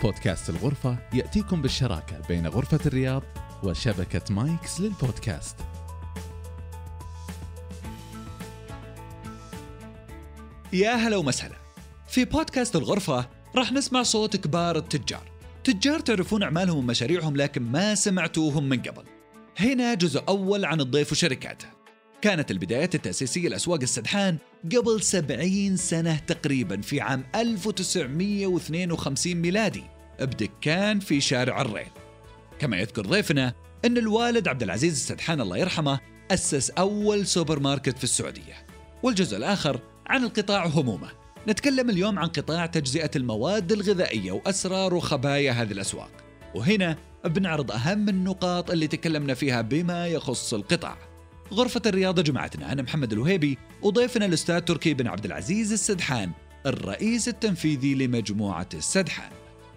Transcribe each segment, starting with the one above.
بودكاست الغرفة يأتيكم بالشراكة بين غرفة الرياض وشبكة مايكس للبودكاست. يا هلا ومسهلا. في بودكاست الغرفة راح نسمع صوت كبار التجار. تجار تعرفون أعمالهم ومشاريعهم لكن ما سمعتوهم من قبل. هنا جزء أول عن الضيف وشركاته. كانت البدايات التأسيسية لأسواق السدحان قبل 70 سنة تقريبا في عام 1952 ميلادي بدكان في شارع الريل. كما يذكر ضيفنا أن الوالد عبد العزيز السدحان الله يرحمه أسس أول سوبر ماركت في السعودية. والجزء الآخر عن القطاع همومه. نتكلم اليوم عن قطاع تجزئة المواد الغذائية وأسرار وخبايا هذه الأسواق، وهنا بنعرض أهم النقاط اللي تكلمنا فيها بما يخص القطاع. غرفة الرياضة جمعتنا أنا محمد الوهيبي وضيفنا الأستاذ تركي بن عبد العزيز السدحان الرئيس التنفيذي لمجموعة السدحان.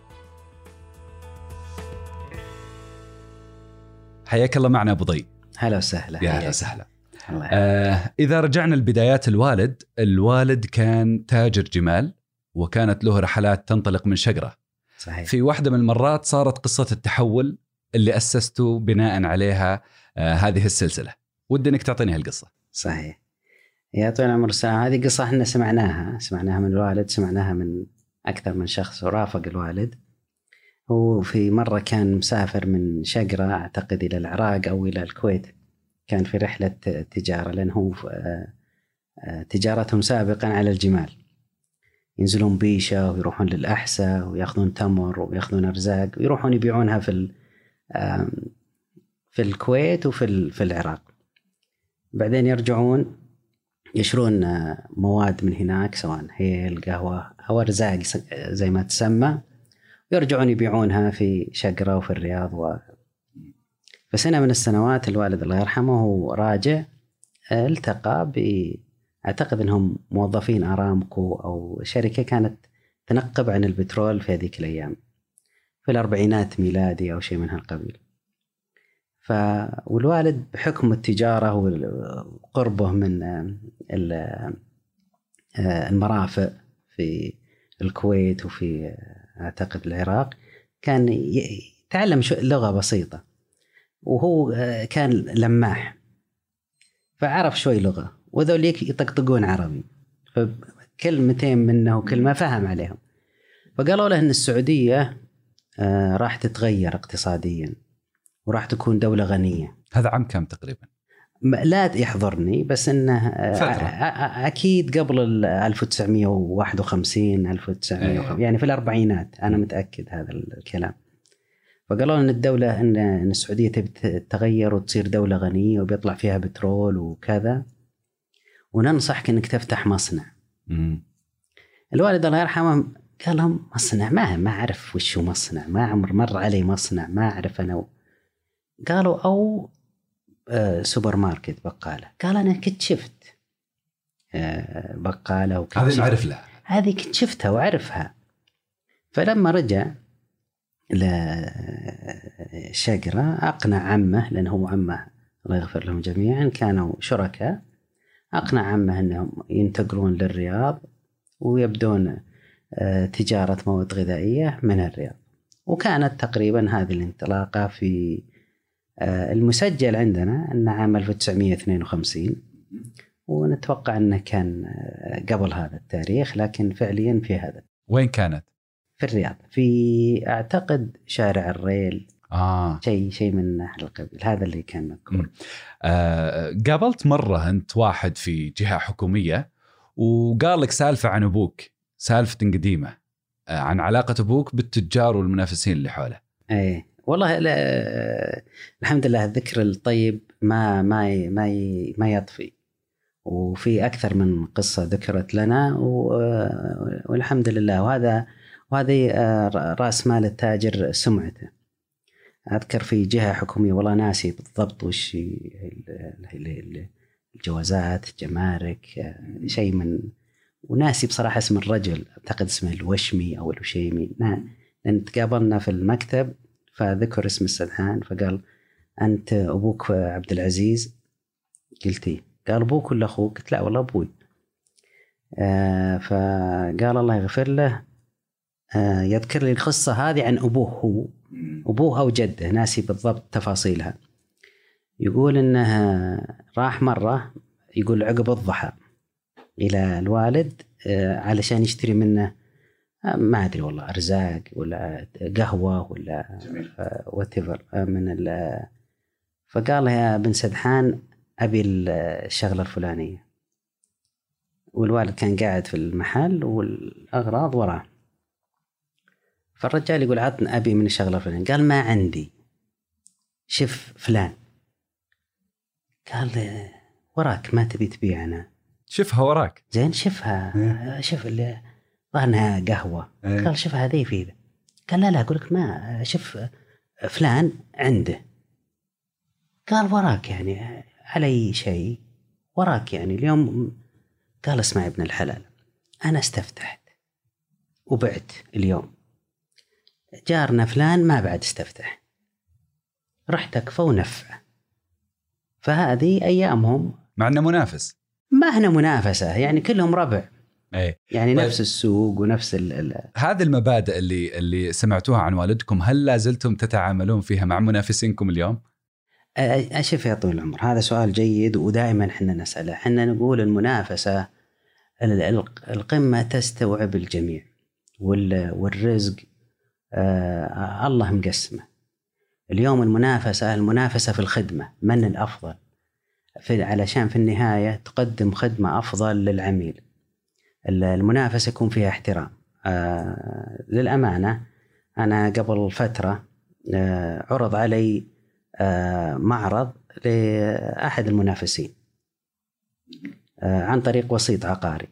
حياك الله معنا أبو ضي. هلا وسهلا. يا هلا وسهلا. إذا رجعنا لبدايات الوالد كان تاجر جمال، وكانت له رحلات تنطلق من شقرة. صحيح. في واحدة من المرات صارت قصة التحول اللي أسسته بناء عليها هذه السلسلة. ودي إنك تعطيني هالقصة. صحيح يا طويل العمر السلام. هذه قصة احنا سمعناها من الوالد، سمعناها من أكثر من شخص ورافق الوالد. هو في مرة كان مسافر من شقرة أعتقد إلى العراق أو إلى الكويت، كان في رحلة تجارة، لأنه تجارتهم سابقا على الجمال، ينزلون بيشة ويروحون للأحساء ويأخذون تمر ويأخذون أرزاق ويروحون يبيعونها في الكويت وفي العراق. بعدين يرجعون يشرون مواد من هناك، سواء هي القهوة أو أرزاق زي ما تسمى، ويرجعون يبيعونها في شقرة وفي الرياض. فسنة من السنوات الوالد الله يرحمه هو راجع التقى أعتقد أنهم موظفين أرامكو أو شركة كانت تنقب عن البترول في هذيك الأيام، في الأربعينات ميلادي أو شيء من هالقبيل. والوالد بحكم التجارة وقربه من المرافق في الكويت وفي أعتقد العراق كان يتعلم لغة بسيطة، وهو كان لماح فعرف شوي لغة، وذوليك يطقطقون عربي، فكلمتين منه وكلمة فهم عليهم. فقالوا له أن السعودية راح تتغير اقتصاديا وراح تكون دولة غنية. هذا عام كم تقريبا؟ لا يحضرني، بس إنه أكيد قبل 1951 1950 يعني في الأربعينات، أنا متأكد هذا الكلام. فقالوا أن الدولة أن السعودية تبي تتغير وتصير دولة غنية وبيطلع فيها بترول وكذا، وننصحك أنك تفتح مصنع. الوالد الله يرحمه قال لهم مصنع؟ ما أعرف وش هو مصنع، ما عمر مر علي مصنع، ما أعرف أنا. قالوا أو سوبر ماركت، بقالة. قال أنا كنت شفت بقالة هذه نعرف لها، هذه كنت شفتها وعرفها. فلما رجع لشقرة أقنع عمه، لأنه هو عمه الله يغفر لهم جميعا كانوا شركاء، أقنع عمه أنهم ينتقلون للرياض ويبدون تجارة مواد غذائية من الرياض. وكانت تقريبا هذه الانطلاقة في المسجل عندنا أن عام 1952، ونتوقع أنه كان قبل هذا التاريخ، لكن فعليا في هذا. وين كانت؟ في الرياض، في أعتقد شارع الريل. شيء من القبيل، هذا اللي كان مذكور. قابلت مرة أنت واحد في جهة حكومية وقال لك سالفة عن أبوك، سالفة قديمة عن علاقة أبوك بالتجار والمنافسين اللي حوله. أي والله الحمد لله الذكر الطيب ما يطفي، وفي أكثر من قصة ذكرت لنا والحمد لله. وهذه رأس مال التاجر سمعته. أذكر في جهة حكومية والله ناسي بالضبط وش الجوازات جمارك شيء من، وناسي بصراحة اسم الرجل، أعتقد اسمه الوشمي أو الوشيمي. لأن تقابلنا في المكتب فذكر اسم السدحان، فقال أنت أبوك عبد العزيز؟ قلتي. قال أبوك ولا أخوك؟ قلت لا والله أبوي. فقال الله يغفر له يذكر لي القصة هذه عن أبوه أو جده، ناسي بالضبط تفاصيلها. يقول إنه راح مرة، يقول عقب الضحى، إلى الوالد علشان يشتري منه ما أدري والله أرزاق ولا قهوة ولا whatever من فقال له يا بن سدحان أبي الشغلة الفلانية، والوالد كان قاعد في المحل والأغراض وراه. فالرجال يقول عطني أبي من الشغلة الفلانية. قال ما عندي، شف فلان. قال وراك ما تبي تبيعنا؟ شفها وراك. زين شفها، شوف اللي ظهرها قهوة. قال شوف هذه في ذا. قال لا أقول لك ما شوف فلان عنده. قال وراك يعني علي شيء وراك يعني اليوم. قال اسمع ابن الحلال، أنا استفتحت وبعت اليوم، جارنا فلان ما بعد استفتح، رحت أكفى ونفع، فهذه أيامهم. مع أنه منافس، ما هنا منافسة يعني كلهم ربع. أي. يعني نفس السوق ونفس هذه المبادئ اللي سمعتوها عن والدكم، هل لازلتم تتعاملون فيها مع منافسينكم اليوم؟ أشوف يا طويل العمر هذا سؤال جيد، ودائما حنا نسأله. حنا نقول المنافسة القمة تستوعب الجميع، والرزق الله مقسمه. اليوم المنافسة في الخدمة، من الأفضل علشان في النهاية تقدم خدمة أفضل للعميل. المنافسة يكون فيها احترام. للأمانة أنا قبل فترة عرض علي معرض لأحد المنافسين عن طريق وسيط عقاري،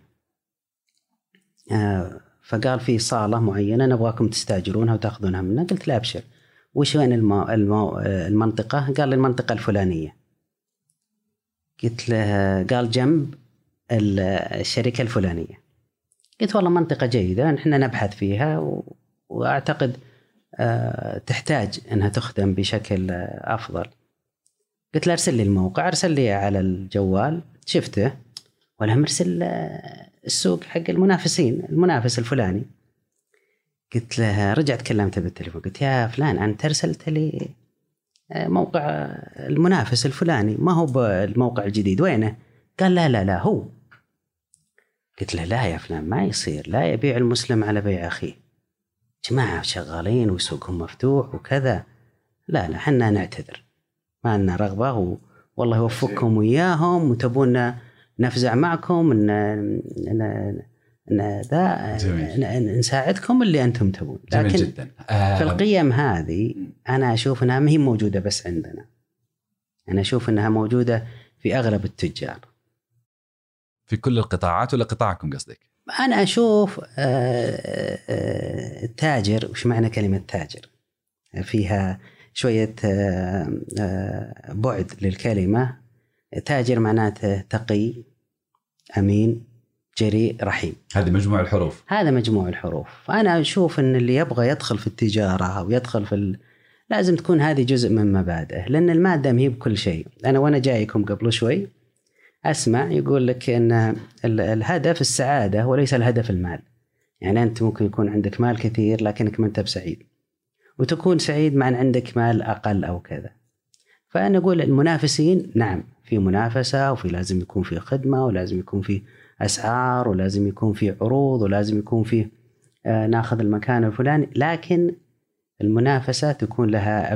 فقال في صالة معينة نبغاكم تستاجرونها وتأخذونها منا. قلت لا أبشر. وش وين المنطقة؟ قال لي المنطقة الفلانية. قلت له، قال جنب الشركة الفلانية. قلت والله منطقة جيدة، نحن نبحث فيها وأعتقد تحتاج أنها تخدم بشكل أفضل. قلت له أرسل لي الموقع. أرسل لي على الجوال، شفته ولا مرسل السوق حق المنافس الفلاني. قلت له، رجعت كلمته بالتليفون، قلت يا فلان أنت أرسلت لي موقع المنافس الفلاني، ما هو بالموقع الجديد، وينه؟ قال لا هو. قلت له لا يا فلان ما يصير، لا يبيع المسلم على بيع أخيه، جماعة شغالين وسوقهم مفتوح وكذا. لا حنا نعتذر، ما لنا رغبة، والله يوفقكم وياهم، وتبون نفزع معكم نساعدكم اللي أنتم تبون. لكن جدا. في القيم هذه أنا أشوف أنها ما هي موجودة بس عندنا، أنا أشوف أنها موجودة في أغلب التجار في كل القطاعات، ولا قطاعكم قصدك؟ أنا أشوف التاجر، وش معنى كلمة تاجر؟ فيها شوية بعد للكلمة. تاجر معناته تقي، أمين، جريء، رحيم. هذه مجموع الحروف. هذا مجموع الحروف. فأنا أشوف أن اللي يبغى يدخل في التجارة أو يدخل لازم تكون هذه جزء من مبادئه، لأن المادة هي بكل شيء. أنا وأنا جايكم قبل شوي أسمع يقول لك أن الهدف السعادة وليس الهدف المال. يعني أنت ممكن يكون عندك مال كثير لكنك ما أنت بسعيد، وتكون سعيد مع أن عندك مال أقل أو كذا. فأنا أقول المنافسين نعم في منافسة، وفي لازم يكون في خدمة، ولازم يكون في أسعار، ولازم يكون في عروض، ولازم يكون في ناخذ المكان الفلاني، لكن المنافسة تكون لها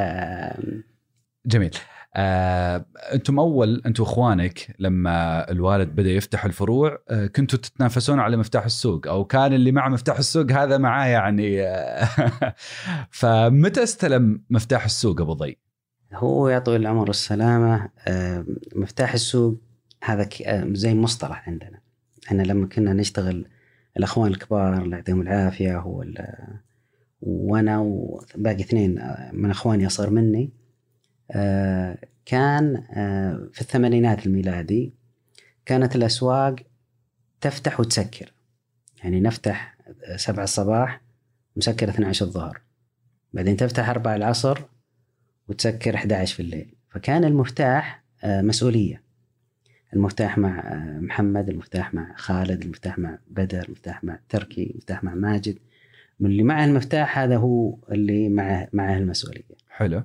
جميل. أنتم أخوانك لما الوالد بدأ يفتح الفروع كنتوا تتنافسون على مفتاح السوق، أو كان اللي مع مفتاح السوق هذا معاه يعني فمتى استلم مفتاح السوق أبو ضي؟ هو يا طويل العمر والسلامة مفتاح السوق هذا زي مصطلح عندنا. أنا لما كنا نشتغل الأخوان الكبار الله يعطيهم العافية، هو وأنا وباقي 2 من أخواني أصغر مني، كان في الثمانينات الميلادي كانت الأسواق تفتح وتسكر. يعني نفتح 7 الصباح مسكر 12 الظهر، بعدين تفتح 4 العصر وتسكر 11 في الليل. فكان المفتاح مسؤولية، المفتاح مع محمد، المفتاح مع خالد، المفتاح مع بدر، المفتاح مع تركي، المفتاح مع ماجد، من اللي معه المفتاح هذا هو اللي معه المسؤولية. حلو.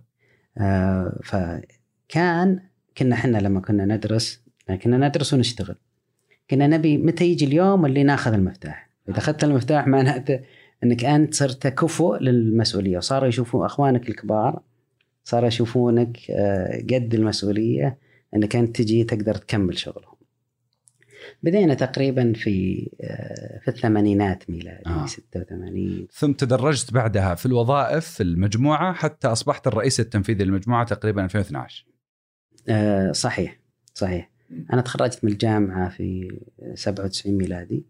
كنا احنا لما كنا ندرس ونشتغل، كنا نبي متى يجي اليوم اللي ناخذ المفتاح. إذا أخذت المفتاح معناته أنك أنت صرت كفؤ للمسؤولية، وصاروا يشوفون أخوانك الكبار صاروا يشوفونك قد المسؤولية، أنك أنت تجي تقدر تكمل شغلهم. بدينا تقريبا في الثمانينات ميلادي 86. ثم تدرجت بعدها في الوظائف في المجموعة حتى أصبحت الرئيس التنفيذي للمجموعة تقريبا 2012. صحيح. أنا تخرجت من الجامعة في 97 ميلادي.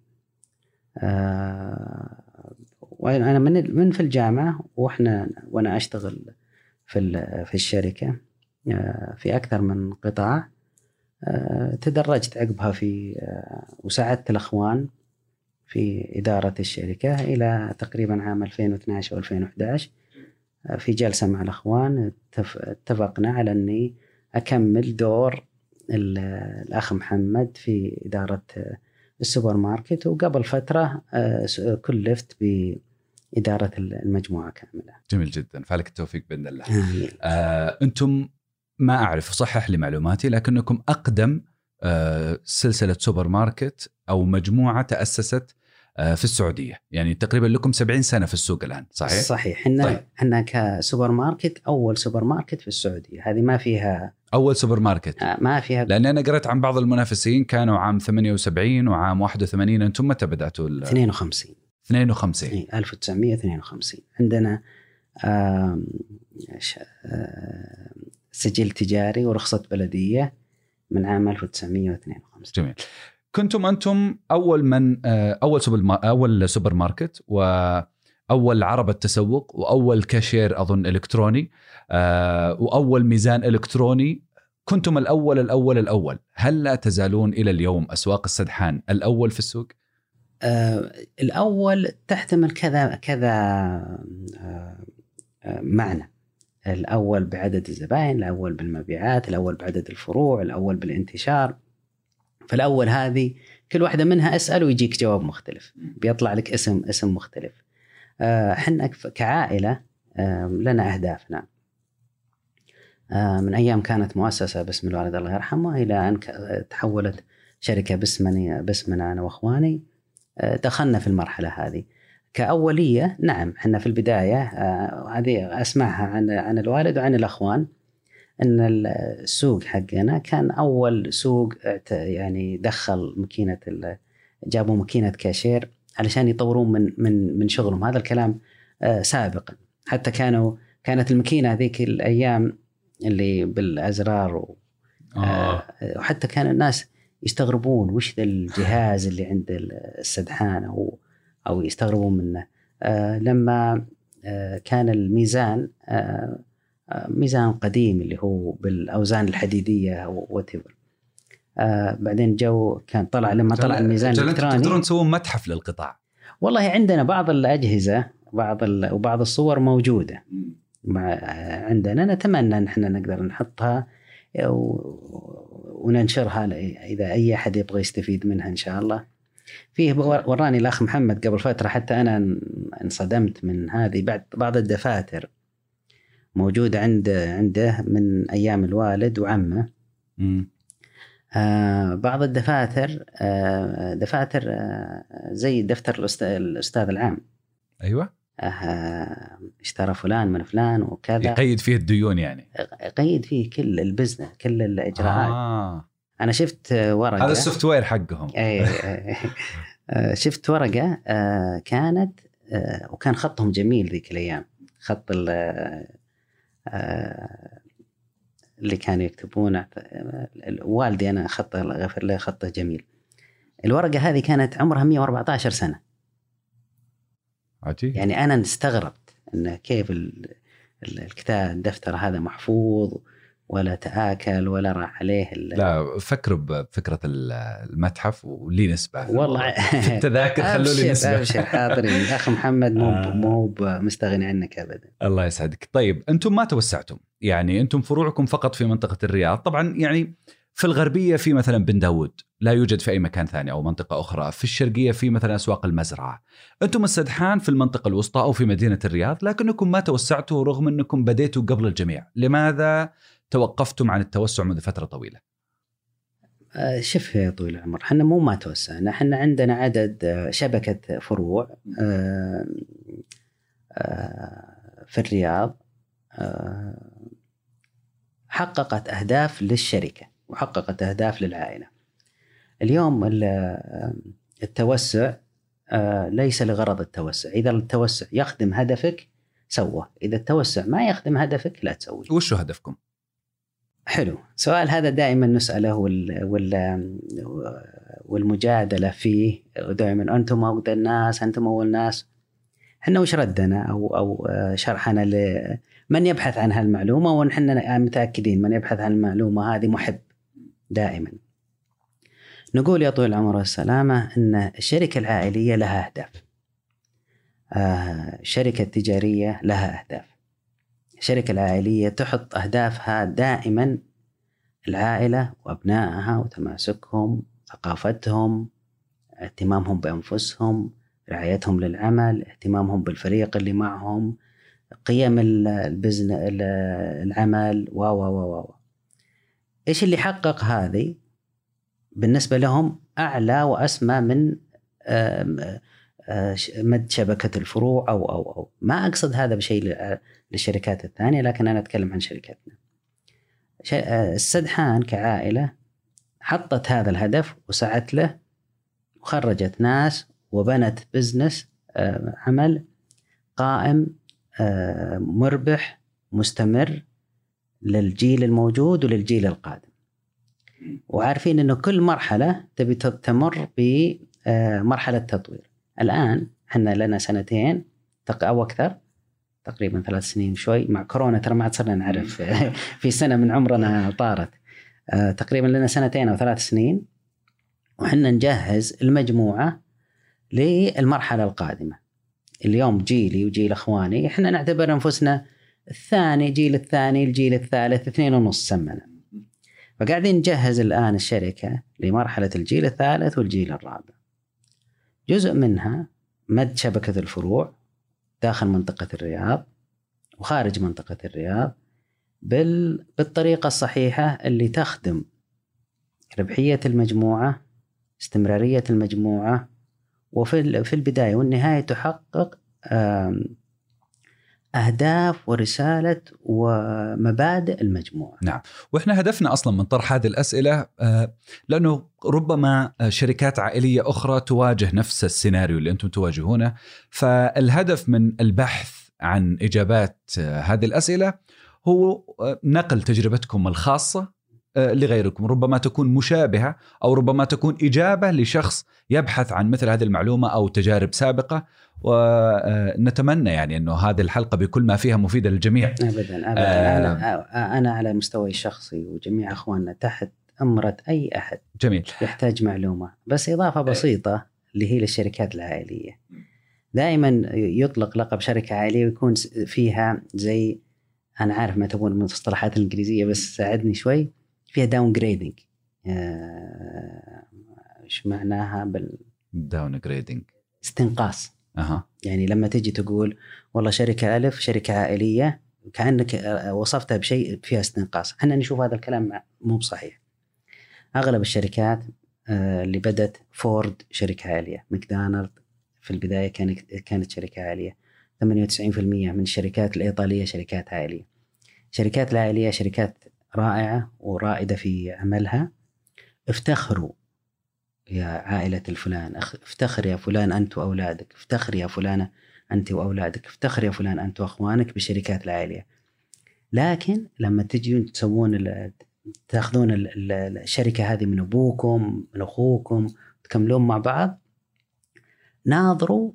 وأنا من في الجامعة وأنا أشتغل في الشركة في أكثر من قطاع. تدرجت عقبها وساعدت الأخوان في إدارة الشركة إلى تقريبا عام 2012 و 2011. في جلسة مع الأخوان اتفقنا على أني أكمل دور الأخ محمد في إدارة السوبر ماركت، وقبل فترة كلفت بإدارة المجموعة كاملة. جميل جدا، فعلك التوفيق بإذن الله. أنتم ما أعرف صحح لي معلوماتي، لكنكم أقدم سلسلة سوبر ماركت أو مجموعة تأسست في السعودية، يعني تقريبا لكم 70 سنة في السوق الآن، صحيح؟ صحيح. إحنا كسوبر ماركت أول سوبر ماركت في السعودية، هذه ما فيها أول سوبر ماركت ما فيها، لأن أنا قرأت عن بعض المنافسين كانوا عام 78 وعام 81. أنتم متى بدأتوا 52 1952 عندنا سجل تجاري ورخصة بلدية من عام 1952. جميل. كنتم أنتم أول سوبر ماركت، وأول عربة تسوق، وأول كاشير أظن إلكتروني، وأول ميزان إلكتروني. كنتم الأول. هل لا تزالون إلى اليوم أسواق السدحان الأول في السوق؟ الأول تحتمل كذا معنى. الأول بعدد الزبائن، الأول بالمبيعات، الأول بعدد الفروع، الأول بالانتشار. فالأول هذه كل واحدة منها أسأل ويجيك جواب مختلف، بيطلع لك اسم مختلف. حنا كعائلة لنا أهدافنا من أيام كانت مؤسسة باسم الوالد الله يرحمه إلى أن تحولت شركة باسمنا أنا وأخواني. دخلنا في المرحلة هذه كأولية. نعم حنا في البداية هذه أسمعها عن الوالد وعن الأخوان، أن السوق حقنا كان أول سوق يعني دخل جابوا ماكينة كاشير علشان يطورون من شغلهم. هذا الكلام سابقا، حتى كانت الماكينة هذيك الأيام اللي بالأزرار وحتى كان الناس يستغربون وش ذا الجهاز اللي عند السدحان أو يستغربون منه. لما كان الميزان ميزان قديم اللي هو بالأوزان الحديدية وتبر. بعدين كان لما طلع الميزان الإلكتروني. تقدرون تسوون متحف للقطاع؟ والله عندنا بعض الأجهزة وبعض الصور موجودة عندنا. نتمنى أن احنا نقدر نحطها وننشرها إذا أي أحد يبغى يستفيد منها إن شاء الله. فيه وراني الأخ محمد قبل فترة، حتى أنا انصدمت من هذه بعض الدفاتر موجودة عنده من أيام الوالد وعمه. بعض الدفاتر دفاتر زي دفتر الأستاذ العام. أيوة. اشترى فلان من فلان وكذا، يقيد فيه الديون، يعني يقيد فيه كل البزنس كل الإجراءات. أنا شفت ورقة، هذا السوفت وير حقهم. شفت ورقة كانت وكان خطهم جميل ذيك الأيام، خط اللي كانوا يكتبونه والدي أنا خطه غفر له خطه جميل. الورقة هذه كانت عمرها 114 سنة. عجيب. يعني أنا استغربت إن كيف الكتاب الدفتر هذا محفوظ ولا تآكل ولا راح عليه لا فكروا بفكرة المتحف ولي نسبة والله في التذاكر. خلوا لي نسبة. أبشر حاضرين. الأخ محمد مو مستغني عنك أبدا. الله يسعدك. طيب أنتم ما توسعتم، يعني أنتم فروعكم فقط في منطقة الرياض. طبعا يعني في الغربية في مثلا بن داود، لا يوجد في أي مكان ثاني أو منطقة أخرى. في الشرقية في مثلا أسواق المزرعة. أنتم السدحان في المنطقة الوسطى أو في مدينة الرياض، لكنكم ما توسعتوا رغم أنكم بديتوا قبل الجميع. لماذا توقفتم عن التوسع منذ فترة طويلة؟ شوف يا طويل العمر، حنا مو ما توسعنا، حنا عندنا عدد شبكة فروع في الرياض حققت أهداف للشركة وحققت أهداف للعائلة. اليوم التوسع ليس لغرض التوسع. إذا التوسع يخدم هدفك سوه، إذا التوسع ما يخدم هدفك لا تسوي. وشو هدفكم؟ حلو، سؤال هذا دائما نسأله والمجادلة فيه دائما، أنتم أقدر الناس، أنتم أول ناس. إحنا وش ردنا أو شرحنا لمن يبحث عن هالمعلومة، ونحن متأكدين من يبحث عن المعلومة هذه محب دائما. نقول يا طويل العمر والسلامة أن الشركة العائلية لها أهداف، الشركة التجارية لها أهداف. الشركة العائلية تحط أهدافها دائما العائلة وأبنائها وتماسكهم، ثقافتهم، اهتمامهم بأنفسهم، رعايتهم للعمل، اهتمامهم بالفريق اللي معهم، قيم العمل و إيش اللي حقق هذه بالنسبة لهم أعلى وأسمى من مد شبكة الفروع أو ما أقصد هذا بشيء للشركات الثانية، لكن أنا أتكلم عن شركتنا. السدحان كعائلة حطت هذا الهدف وسعت له وخرجت ناس وبنت بزنس عمل قائم مربح مستمر للجيل الموجود وللجيل القادم. وعارفين أنه كل مرحلة تبي تمر بمرحلة تطوير. الآن احنا لنا سنتين أو أكثر، تقريبا 3 سنين شوي مع كورونا، ترى ما عاد صرنا نعرف في سنة من عمرنا طارت. تقريبا لنا 2 أو 3 سنين وحنا نجهز المجموعة للمرحلة القادمة. اليوم جيلي وجيل أخواني احنا نعتبر أنفسنا الجيل الثاني الجيل الثالث 2.5 سمنا، فقاعدين نجهز الآن الشركة لمرحلة الجيل الثالث والجيل الرابع. جزء منها مد شبكة الفروع داخل منطقة الرياض وخارج منطقة الرياض بالطريقة الصحيحة اللي تخدم ربحية المجموعة، استمرارية المجموعة، وفي البداية والنهاية تحقق أهداف ورسالة ومبادئ المجموعة. نعم، وإحنا هدفنا أصلا من طرح هذه الأسئلة لأنه ربما شركات عائلية أخرى تواجه نفس السيناريو اللي أنتم تواجهونه، فالهدف من البحث عن إجابات هذه الأسئلة هو نقل تجربتكم الخاصة لغيركم، ربما تكون مشابهة أو ربما تكون إجابة لشخص يبحث عن مثل هذه المعلومة أو تجارب سابقة. ونتمنى يعني أنه هذه الحلقة بكل ما فيها مفيدة للجميع. أبدا أنا على مستوى الشخصي وجميع أخواننا تحت أمرة أي أحد جميل يحتاج معلومة. بس إضافة بسيطة اللي هي للشركات العائلية، دائما يطلق لقب شركة عائلية ويكون فيها زي، أنا عارف ما تبون من المصطلحات الإنجليزية بس ساعدني شوي، فيها داون جريدنج. إيش معناها داون جريدنج؟ استنقاص. يعني لما تجي تقول والله شركة ألف شركة عائلية، كأنك وصفتها بشيء فيها استنقاص. احنا نشوف هذا الكلام مو بصحيح. أغلب الشركات اللي بدت، فورد شركة عائلية، ماكدونالد في البداية كانت شركة عائلية، 98% من الشركات الإيطالية شركات عائلية. شركات العائلية شركات رائعة ورائدة في عملها. افتخروا يا عائلة الفلان، افتخر يا فلان أنت وأولادك، افتخر يا فلانة أنت وأولادك، افتخر يا فلان أنت وأخوانك بالشركات العائلية. لكن لما تجون تأخذون الشركة هذه من أبوكم من أخوكم تكملون مع بعض، ناظروا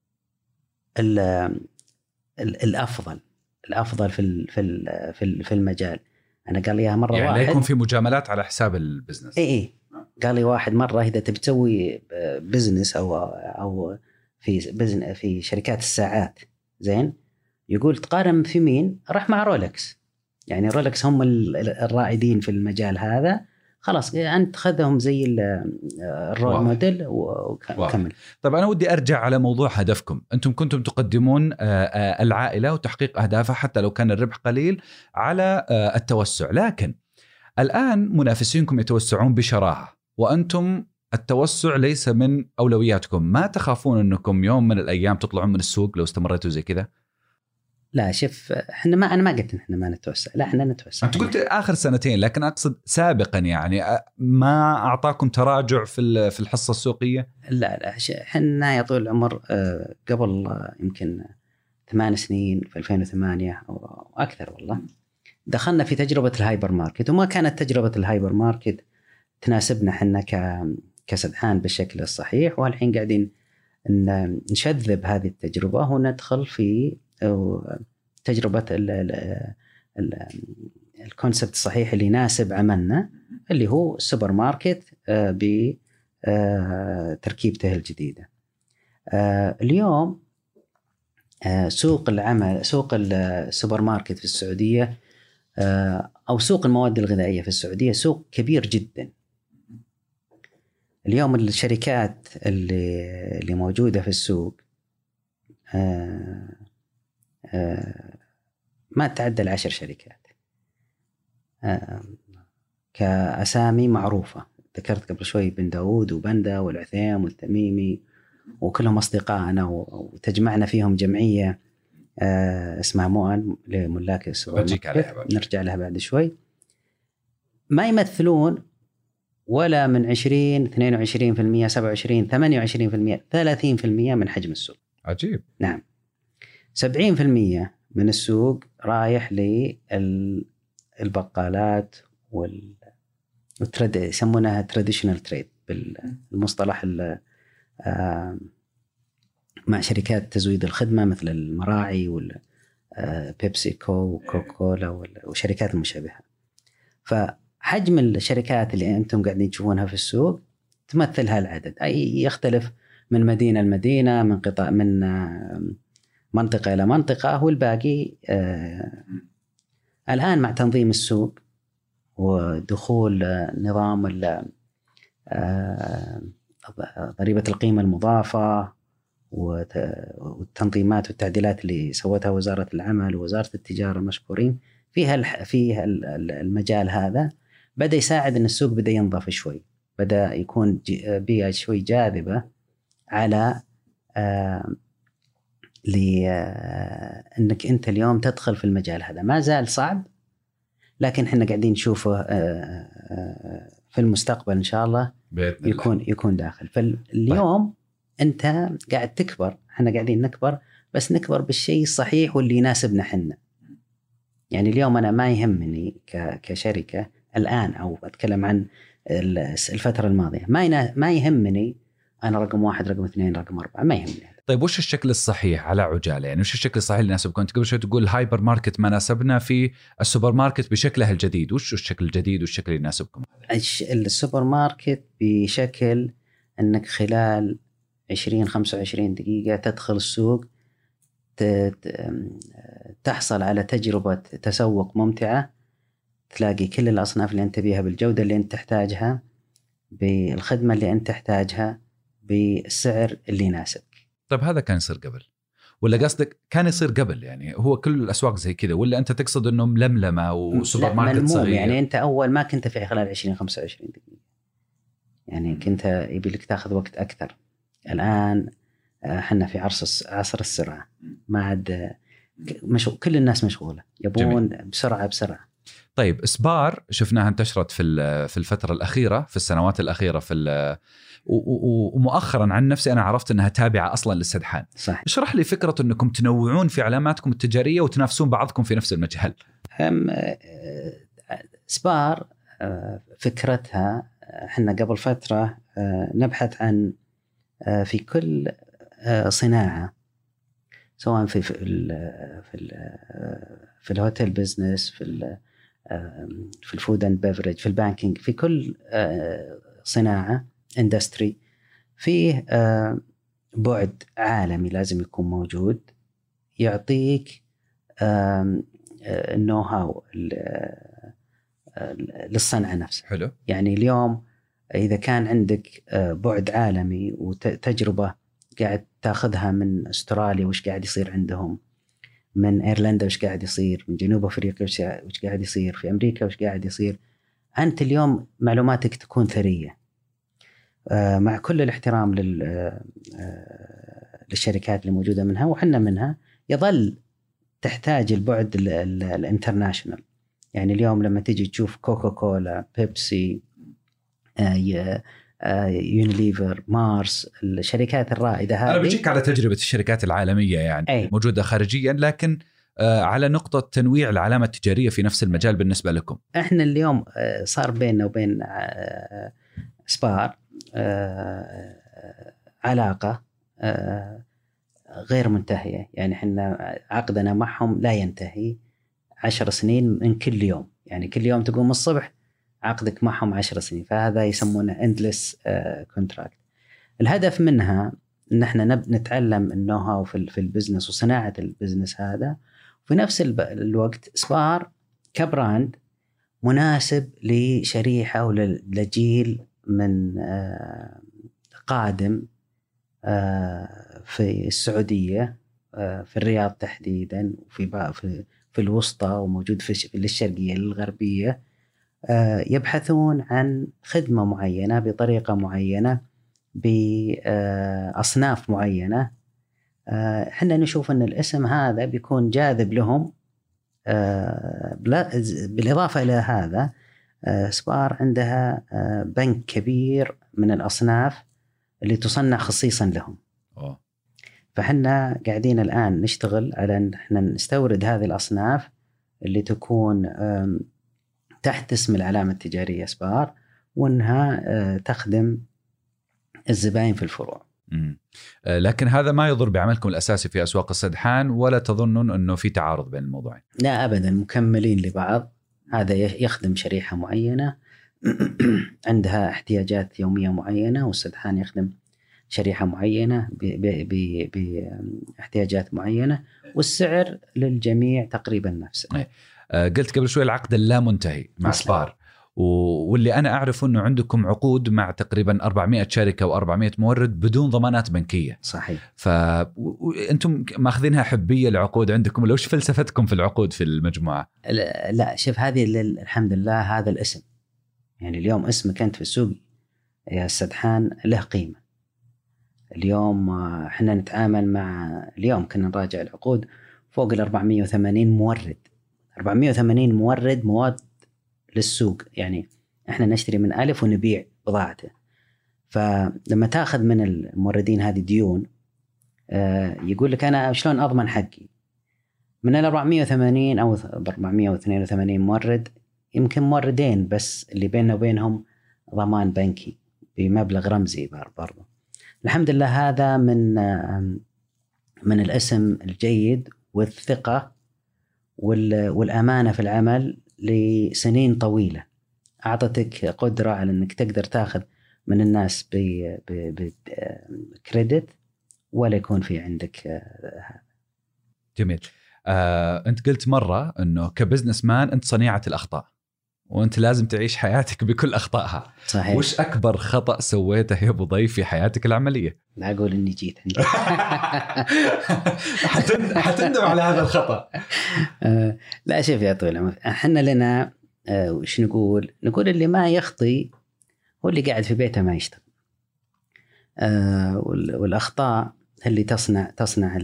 الأفضل في المجال. أنا قال لي مرة يعني واحد لا يكون في مجاملات على حساب البزنس. إيه قال لي واحد مرة إذا تبي تسوي بزنس أو في شركات الساعات زين، يقول تقارن في مين؟ راح مع رولكس. يعني رولكس هم الرائدين في المجال هذا، خلاص أنت خذهم زي الرول موديل وكمل. طيب أنا ودي أرجع على موضوع هدفكم. أنتم كنتم تقدمون العائلة وتحقيق أهدافها حتى لو كان الربح قليل على التوسع، لكن الآن منافسينكم يتوسعون بشراهة وأنتم التوسع ليس من أولوياتكم. ما تخافون أنكم يوم من الأيام تطلعون من السوق لو استمرتوا زي كذا؟ لا شوف، أنا ما قلت إحنا ما نتوسع، لا إحنا نتوسع. أنت قلت آخر سنتين، لكن أقصد سابقا يعني ما أعطاكم تراجع في الحصة السوقية؟ لا إحنا يا طول العمر قبل يمكن 8 سنين في 2008 أو أكثر والله دخلنا في تجربة الهايبر ماركت، وما كانت تجربة الهايبر ماركت تناسبنا إحنا كسدحان بالشكل الصحيح، والحين قاعدين نشذب هذه التجربة وندخل في تجربة الكونسبت الصحيح اللي يناسب عملنا، اللي هو السوبر ماركت بتركيبته الجديدة. اليوم سوق العمل، سوق السوبر ماركت في السعودية أو سوق المواد الغذائية في السعودية سوق كبير جدا. اليوم الشركات اللي موجودة في السوق ما تعدى 10 شركات كأسامي معروفة. ذكرت قبل شوي بن داود وبندا والعثيم والتميمي، وكلهم أصدقائنا وتجمعنا فيهم جمعية اسمها مؤن لملاك السوق، نرجع لها بعد شوي. ما يمثلون ولا من 20 22% 27 28% 30% من حجم السوق. عجيب. نعم. 70% من السوق رايح للبقالات يسمونها تراديشنال تريد بالمصطلح مع شركات تزويد الخدمة مثل المراعي والبيبسي كوكولا وشركات المشابهة. فحجم الشركات اللي أنتم قاعدين تشوفونها في السوق تمثل هالعدد، أي يختلف من مدينة لمدينة، من قطاع، من منطقة إلى منطقة، والباقي الآن مع تنظيم السوق ودخول نظام ضريبة القيمة المضافة والتنظيمات والتعديلات اللي سوتها وزارة العمل ووزارة التجارة المشكورين فيها المجال هذا، بدأ يساعد أن السوق بدأ ينضف شوي، بدأ يكون بيئة شوي جاذبة على أنك أنت اليوم تدخل في المجال هذا. ما زال صعب، لكن احنا قاعدين نشوفه في المستقبل إن شاء الله يكون داخل. فاليوم أنت قاعد تكبر، احنا قاعدين نكبر، بس نكبر بالشيء الصحيح واللي يناسبنا حنا. يعني اليوم أنا ما يهمني كشركة الآن، أو أتكلم عن الفترة الماضية، ما يهمني أنا رقم 1 رقم 2 رقم 4، ما يهمني. طيب وش الشكل الصحيح على عجالة؟ يعني وش الشكل الصحيح اللي يناسبكم؟ أنت قبل شوي تقول الهايبر ماركت ما ناسبنا في السوبر ماركت بشكلها الجديد، وش الشكل الجديد والشكل اللي يناسبكم؟ السوبر ماركت بشكل أنك خلال 20-25 دقيقة تدخل السوق، تحصل على تجربة تسوق ممتعة، تلاقي كل الأصناف اللي أنت بيها بالجودة اللي أنت تحتاجها، بالخدمة اللي أنت تحتاجها، بالسعر اللي يناسبك. طيب هذا كان يصير قبل ولا قصدك كان يصير قبل؟ يعني هو كل الأسواق زي كذا، ولا أنت تقصد أنه ململمة وسوبر ماركت صغير؟ يعني أنت أول ما كنت في خلال 20-25 دقيقة، يعني كنت يبي لك تأخذ وقت أكثر. الآن حنا في عصر السرعة، ما عاد كل الناس مشغولة، يبون بسرعة. طيب إسبار شفناها انتشرت في الفترة الأخيرة، في السنوات الأخيرة ومؤخرا عن نفسي أنا عرفت أنها تابعة أصلا للسدحان. صح. اشرح لي فكرة أنكم تنوعون في علاماتكم التجارية وتنافسون بعضكم في نفس المجال. إسبار فكرتها احنا قبل فترة نبحث عن في كل صناعة، سواء في الهوتيل بيزنس، في الفود اند بيفرج، في البانكينج، في كل صناعة اندستري فيه بعد عالمي لازم يكون موجود، يعطيك النو هاو للصنعة نفسها. حلو. يعني اليوم إذا كان عندك بعد عالمي وتجربة قاعد تاخذها من أستراليا وش قاعد يصير عندهم، من إيرلندا وش قاعد يصير، من جنوب أفريقيا وش قاعد يصير، في أمريكا وش قاعد يصير، أنت اليوم معلوماتك تكون ثرية. مع كل الاحترام للشركات اللي موجودة منها وحنا منها، يظل تحتاج البعد الانترناشنال. يعني اليوم لما تيجي تشوف كوكا كولا، بيبسي، يونيليفر، مارس، الشركات الرائدة هذه. أنا بجيك على تجربة الشركات العالمية يعني موجودة خارجيا، لكن على نقطة تنويع العلامة التجارية في نفس المجال بالنسبة لكم. احنا اليوم صار بيننا وبين سبار علاقة غير منتهية. يعني احنا عقدنا معهم لا ينتهي 10 سنين من كل يوم. يعني كل يوم تقوم الصبح عقدك معهم 10 سنين، فهذا يسمونه endless contract. الهدف منها ان احنا نتعلم النو هاو في البزنس وصناعة البزنس هذا، وفي نفس الوقت سبار كبراند مناسب لشريحة ولجيل من قادم في السعودية، في الرياض تحديدا، وفي الوسطى، وموجود في الشرقية للغربية، يبحثون عن خدمة معينة بطريقة معينة بأصناف معينة. احنا نشوف أن الاسم هذا بيكون جاذب لهم. بالإضافة إلى هذا سبار عندها بنك كبير من الأصناف اللي تصنع خصيصا لهم. فحنا قاعدين الآن نشتغل على أن احنا نستورد هذه الأصناف اللي تكون تحت اسم العلامة التجارية سبار، وأنها تخدم الزبائن في الفروع. لكن هذا ما يضر بعملكم الأساسي في أسواق السدحان، ولا تظنون أنه في تعارض بين الموضوعين؟ لا أبدا، مكملين لبعض. هذا يخدم شريحة معينة عندها احتياجات يومية معينة، والسدحان يخدم شريحة معينة باحتياجات معينة، والسعر للجميع تقريبا نفسه. قلت قبل شوي العقد اللا منتهي مع سبار، واللي أنا أعرف أنه عندكم عقود مع تقريبا 400 شركة و400 مورد بدون ضمانات بنكية. صحيح. فأنتم ماخذينها حبية العقود عندكم، ولا وش فلسفتكم في العقود في المجموعة؟ لا شوف، هذه الحمد لله هذا الاسم، يعني اليوم اسمك أنت في السوق يا السدحان له قيمة. اليوم احنا نتعامل مع، اليوم كنا نراجع العقود فوق 480 مورد، 480 مورد مواد للسوق. يعني احنا نشتري من ألف ونبيع بضاعته. فلما تاخذ من الموردين هذه ديون، يقول لك أنا شلون أضمن حقي؟ من ال 480 أو 482 مورد، يمكن موردين بس اللي بيننا وبينهم ضمان بنكي بمبلغ رمزي برضه. الحمد لله هذا من الاسم الجيد والثقة والأمانة في العمل لسنين طويلة، أعطتك قدرة على أنك تقدر تأخذ من الناس بكريدت ولا يكون في عندك هذا. جميل. أنت قلت مرة أنه كبزنس مان أنت صنيعة الأخطاء، وأنت لازم تعيش حياتك بكل أخطائها. صحيح. وش أكبر خطأ سويته يا أبو ضيف في حياتك العملية؟ لا أقول إني جيت عندك. حتندم على هذا الخطأ. لا شوف يا طويل العمر، احنا لنا وش نقول اللي ما يخطي هو اللي قاعد في بيته ما يشتغل. والأخطاء اللي تصنع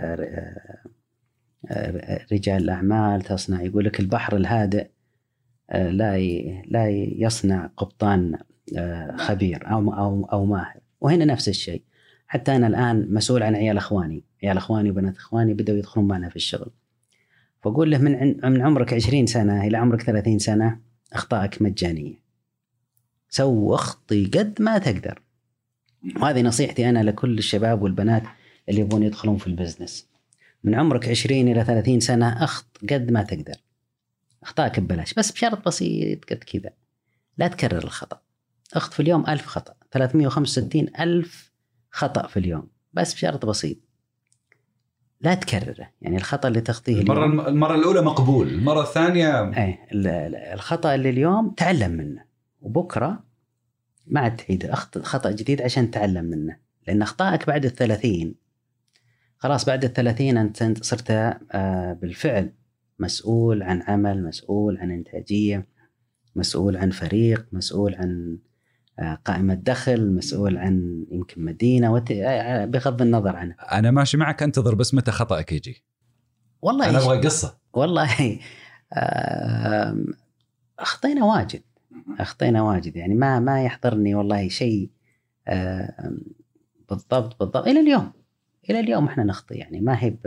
رجال الأعمال، تصنع، يقول لك البحر الهادئ لا يصنع قبطان خبير أو ماهر. وهنا نفس الشيء. حتى أنا الآن مسؤول عن عيال أخواني وبنات أخواني بدأوا يدخلون معنا في الشغل، فأقول له من عمرك 20 سنة إلى عمرك 30 سنة أخطائك مجانية، سو أخطي قد ما تقدر. وهذه نصيحتي أنا لكل الشباب والبنات اللي يبون يدخلون في البزنس. من عمرك 20 إلى 30 سنة أخط قد ما تقدر، أخطائك ببلاش، بس بشرط بسيط قد كذا، لا تكرر الخطأ. أخط في اليوم 1000 خطأ، 365,000 خطأ في اليوم، بس بشرط بسيط، لا تكرره. يعني الخطأ اللي تخطيه المرة الأولى مقبول، المرة الثانية الخطأ اللي اليوم تعلم منه، وبكرة ما عاد تعيد خطأ جديد عشان تعلم منه. لأن أخطائك بعد 30 خلاص، بعد 30 أنت صرت بالفعل مسؤول عن عمل، مسؤول عن إنتاجية، مسؤول عن فريق، مسؤول عن قائمة دخل، مسؤول عن يمكن مدينة بغض النظر عنها. أنا ماشي معك، أنتظر بس متى خطأك يجي. والله أنا أبغى قصة. والله أخطينا واجد يعني ما يحضرني والله شيء بالضبط إلى اليوم إحنا نخطي. يعني ما هي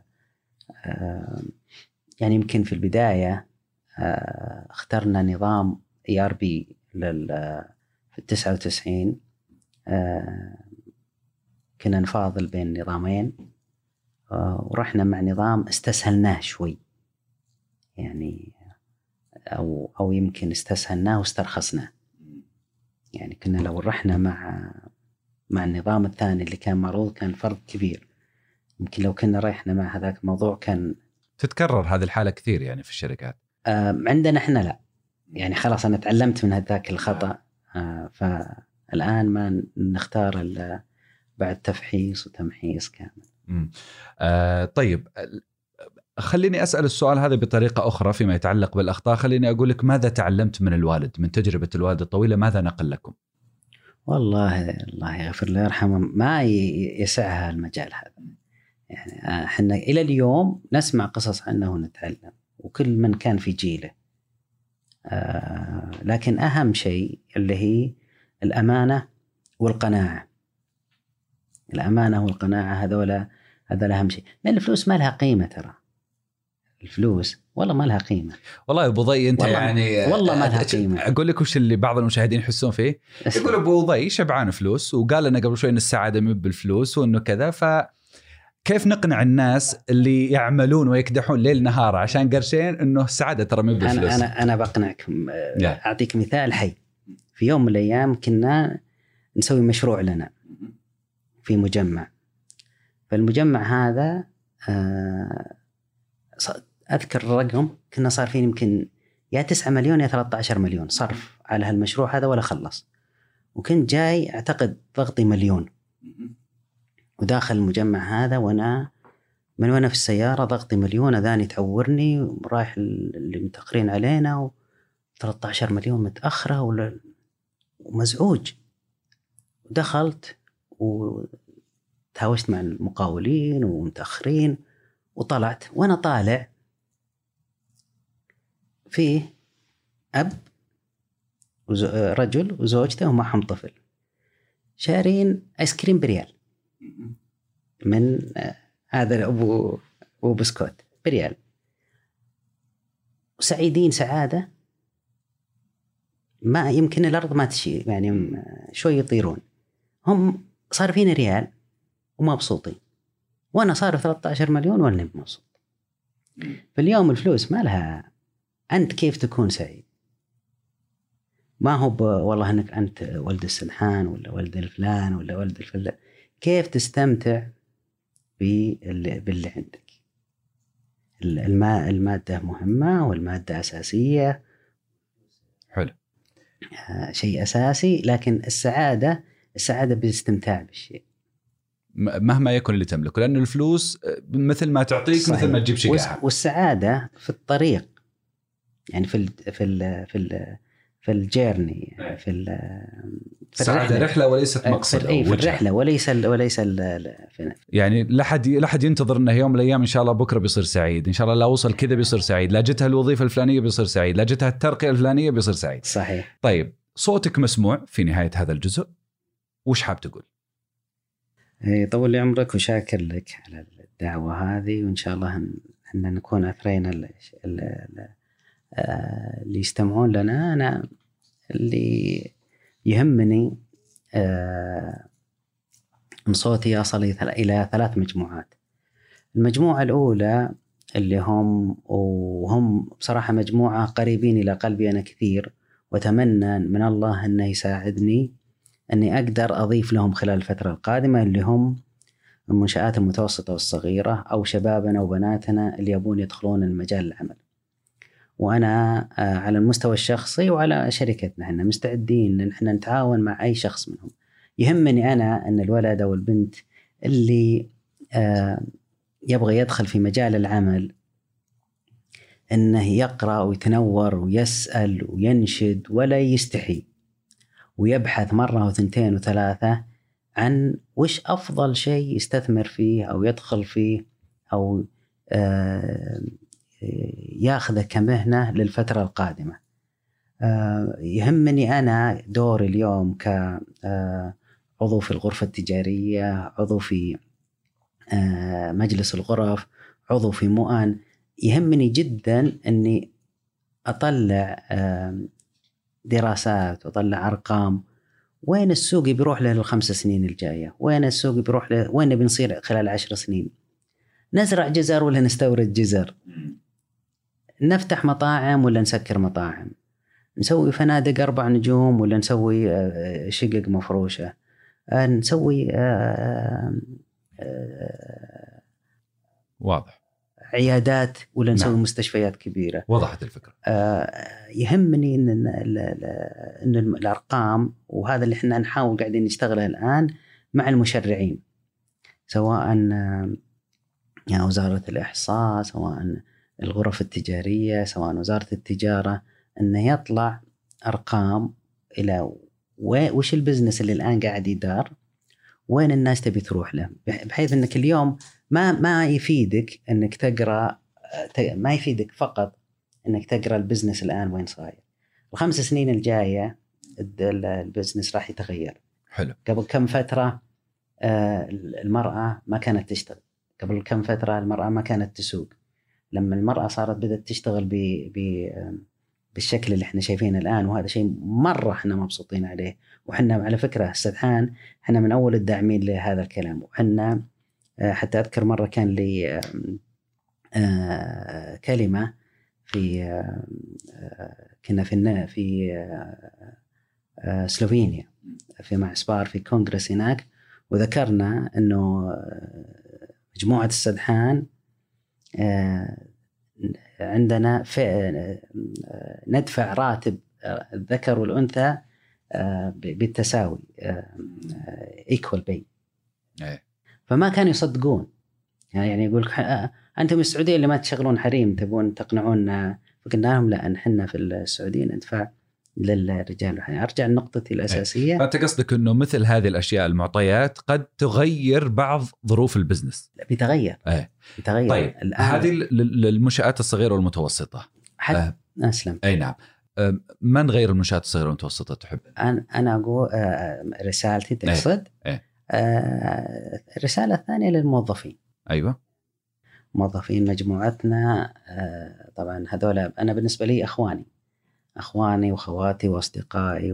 يعني يمكن في البداية اخترنا نظام ERP في 99. كنا نفاضل بين نظامين، ورحنا مع نظام استسهلناه شوي يعني، أو يمكن استسهلناه واسترخصناه. يعني كنا لو رحنا مع النظام الثاني اللي كان معروض كان فرق كبير. يمكن لو كنا رحنا مع هذاك الموضوع كان تتكرر هذه الحالة كثير يعني في الشركات. عندنا احنا لا، يعني خلاص أنا تعلمت من هذاك الخطأ. فالآن ما نختار إلا بعد تفحيص وتمحيص كامل. طيب خليني أسأل السؤال هذا بطريقة أخرى فيما يتعلق بالأخطاء. خليني أقول لك، ماذا تعلمت من الوالد، من تجربة الوالد الطويلة، ماذا نقل لكم؟ والله الله يغفر له يرحمه ما يسعها المجال هذا. يعني احنا إلى اليوم نسمع قصص عنه ونتعلم، وكل من كان في جيله. لكن أهم شيء اللي هي الأمانة والقناعة. الأمانة والقناعة هذا أهم شيء. لأن الفلوس ما لها قيمة، ترى الفلوس والله ما لها قيمة. والله أبو ضي أنت يعني والله ما لها قيمة. أقول لك وش اللي بعض المشاهدين يحسون فيه. يقول أبو ضي شبعان فلوس، وقال لنا قبل شوي إن السعادة مو بالفلوس وإنه كذا. فكيف نقنع الناس اللي يعملون ويكدحون ليل نهار عشان قرشين إنه السعادة ترى مو بالفلوس؟ أنا بقنعكم. أعطيك مثال حي. في يوم من الأيام كنا نسوي مشروع لنا في مجمع. فالمجمع هذا أذكر الرقم كنا صارفين يمكن يا 9 مليون يا 13 مليون صرف على هالمشروع هذا ولا خلص. وكنت جاي أعتقد ضغطي 1,000,000 وداخل المجمع هذا، وأنا في السيارة ضغطي 1,000,000 أذاني تعورني ورايح اللي متأخرين علينا، و13 مليون متأخرة ومزعوج. ودخلت وتهاوشت مع المقاولين ومتأخرين، وطلعت. وأنا طالع فيه أب رجل وزوجته ومعهم طفل شارين آيس كريم بريال من هذا أبو بسكوت بريال، وسعيدين سعادة ما يمكن الأرض ما تشي، يعني شوي يطيرون. هم صارفين ريال ومبسوطين، وأنا صارف 13 مليون وأنا مبسوط. في اليوم الفلوس ما لها. أنت كيف تكون سعيد؟ ما هو والله أنك أنت ولد السنحان ولا ولد الفلان ولا ولد الفلان. كيف تستمتع باللي عندك؟ المادة مهمة والمادة أساسية، حلو، شيء أساسي. لكن السعادة بالاستمتاع بالشيء مهما يكن اللي تملكه، لأن الفلوس مثل ما تعطيك صحيح. مثل ما تجيب شقاها. والسعادة في الطريق، يعني في الجيرني، في السعادة رحلة وليست مقصد. في الرحلة وليس يعني لا حد ينتظر انه يوم من الايام ان شاء الله بكره بيصير سعيد، ان شاء الله لا اوصل كذا بيصير سعيد، لا جتها الوظيفة الفلانية بيصير سعيد، لا جتها الترقية الفلانية بيصير سعيد. صحيح. طيب صوتك مسموع في نهاية هذا الجزء، وش حاب تقول؟ طول لي عمرك وشاكر لك على الدعوة هذه، وإن شاء الله أن نكون أثرينا اللي يستمعون لنا. أنا اللي يهمني أن صوتي يصل إلى 3 مجموعات. المجموعة الأولى اللي هم بصراحة مجموعة قريبين إلى قلبي أنا كثير، وأتمنى من الله أنه يساعدني أني أقدر أضيف لهم خلال الفترة القادمة، اللي هم المنشآت المتوسطة والصغيرة أو شبابنا وبناتنا اللي يبون يدخلون المجال العمل. وأنا على المستوى الشخصي وعلى شركتنا احنا مستعدين ان احنا نتعاون مع أي شخص منهم. يهمني أنا أن الولد أو البنت اللي يبغى يدخل في مجال العمل أنه يقرأ ويتنور ويسأل وينشد ولا يستحي، ويبحث مرة وثنتين وثلاثة عن وش أفضل شيء يستثمر فيه أو يدخل فيه أو ياخذه كمهنة للفترة القادمة. يهمني أنا دوري اليوم كعضو في الغرفة التجارية، عضو في مجلس الغرف، عضو في مؤن، يهمني جدا أني أطلع دراسات وأطلع أرقام وين السوق بيروح له ال5 سنين الجاية، وين السوق بيروح له، وين بنصير خلال 10 سنين، نزرع جزر ولا نستورد جزر، نفتح مطاعم ولا نسكر مطاعم، نسوي فنادق 4 نجوم ولا نسوي شقق مفروشة، نسوي واضح عيادات ولا نسوي مستشفيات كبيرة. وضحت الفكرة. يهمني إن الأرقام، وهذا اللي احنا نحاول قاعدين نشتغله الآن مع المشرعين، سواء وزارة الإحصاء، سواء الغرف التجارية، سواء وزارة التجارة، أنه يطلع أرقام إلى وش البزنس اللي الآن قاعد يدار، وين الناس تبي تروح له، بحيث أنك اليوم ما يفيدك أنك تقرأ، ما يفيدك فقط أنك تقرأ البزنس الآن وين صاير. 5 سنين الجاية البزنس راح يتغير. حلو. قبل كم فترة المرأة ما كانت تشتغل، قبل كم فترة المرأة ما كانت تسوق. لما المرأة صارت بدأت تشتغل بالشكل اللي احنا شايفينه الآن، وهذا شيء مرة احنا مبسوطين عليه. وحنا على فكرة السدحان احنا من أول الداعمين لهذا الكلام. وحنا حتى أذكر مرة كان لي كلمة كنا في سلوفينيا في مع سبار في كونغرس هناك، وذكرنا أنه مجموعة السدحان عندنا ندفع راتب الذكر والأنثى بالتساوي، equal pay. فما كانوا يصدقون، يعني يقول أنتم السعودية اللي ما تشغلون حريم تبون تقنعون. فقلنا لهم لا، نحن في السعودية ندفع للرجال. أرجع لنقطتي الأساسية. فأنت قصدك أنه مثل هذه الأشياء المعطيات قد تغير بعض ظروف البزنس؟ بيتغير. بيتغير. طيب هذه للمنشآت الصغيرة والمتوسطة. أسلم. أي نعم. ما نغير المنشآت الصغيرة والمتوسطة تحب؟ أنا أقول رسالتي تقصد. الرسالة الثانية للموظفين. أيوة. موظفين مجموعتنا طبعا هذول أنا بالنسبة لي أخواني وأخواتي وأصدقائي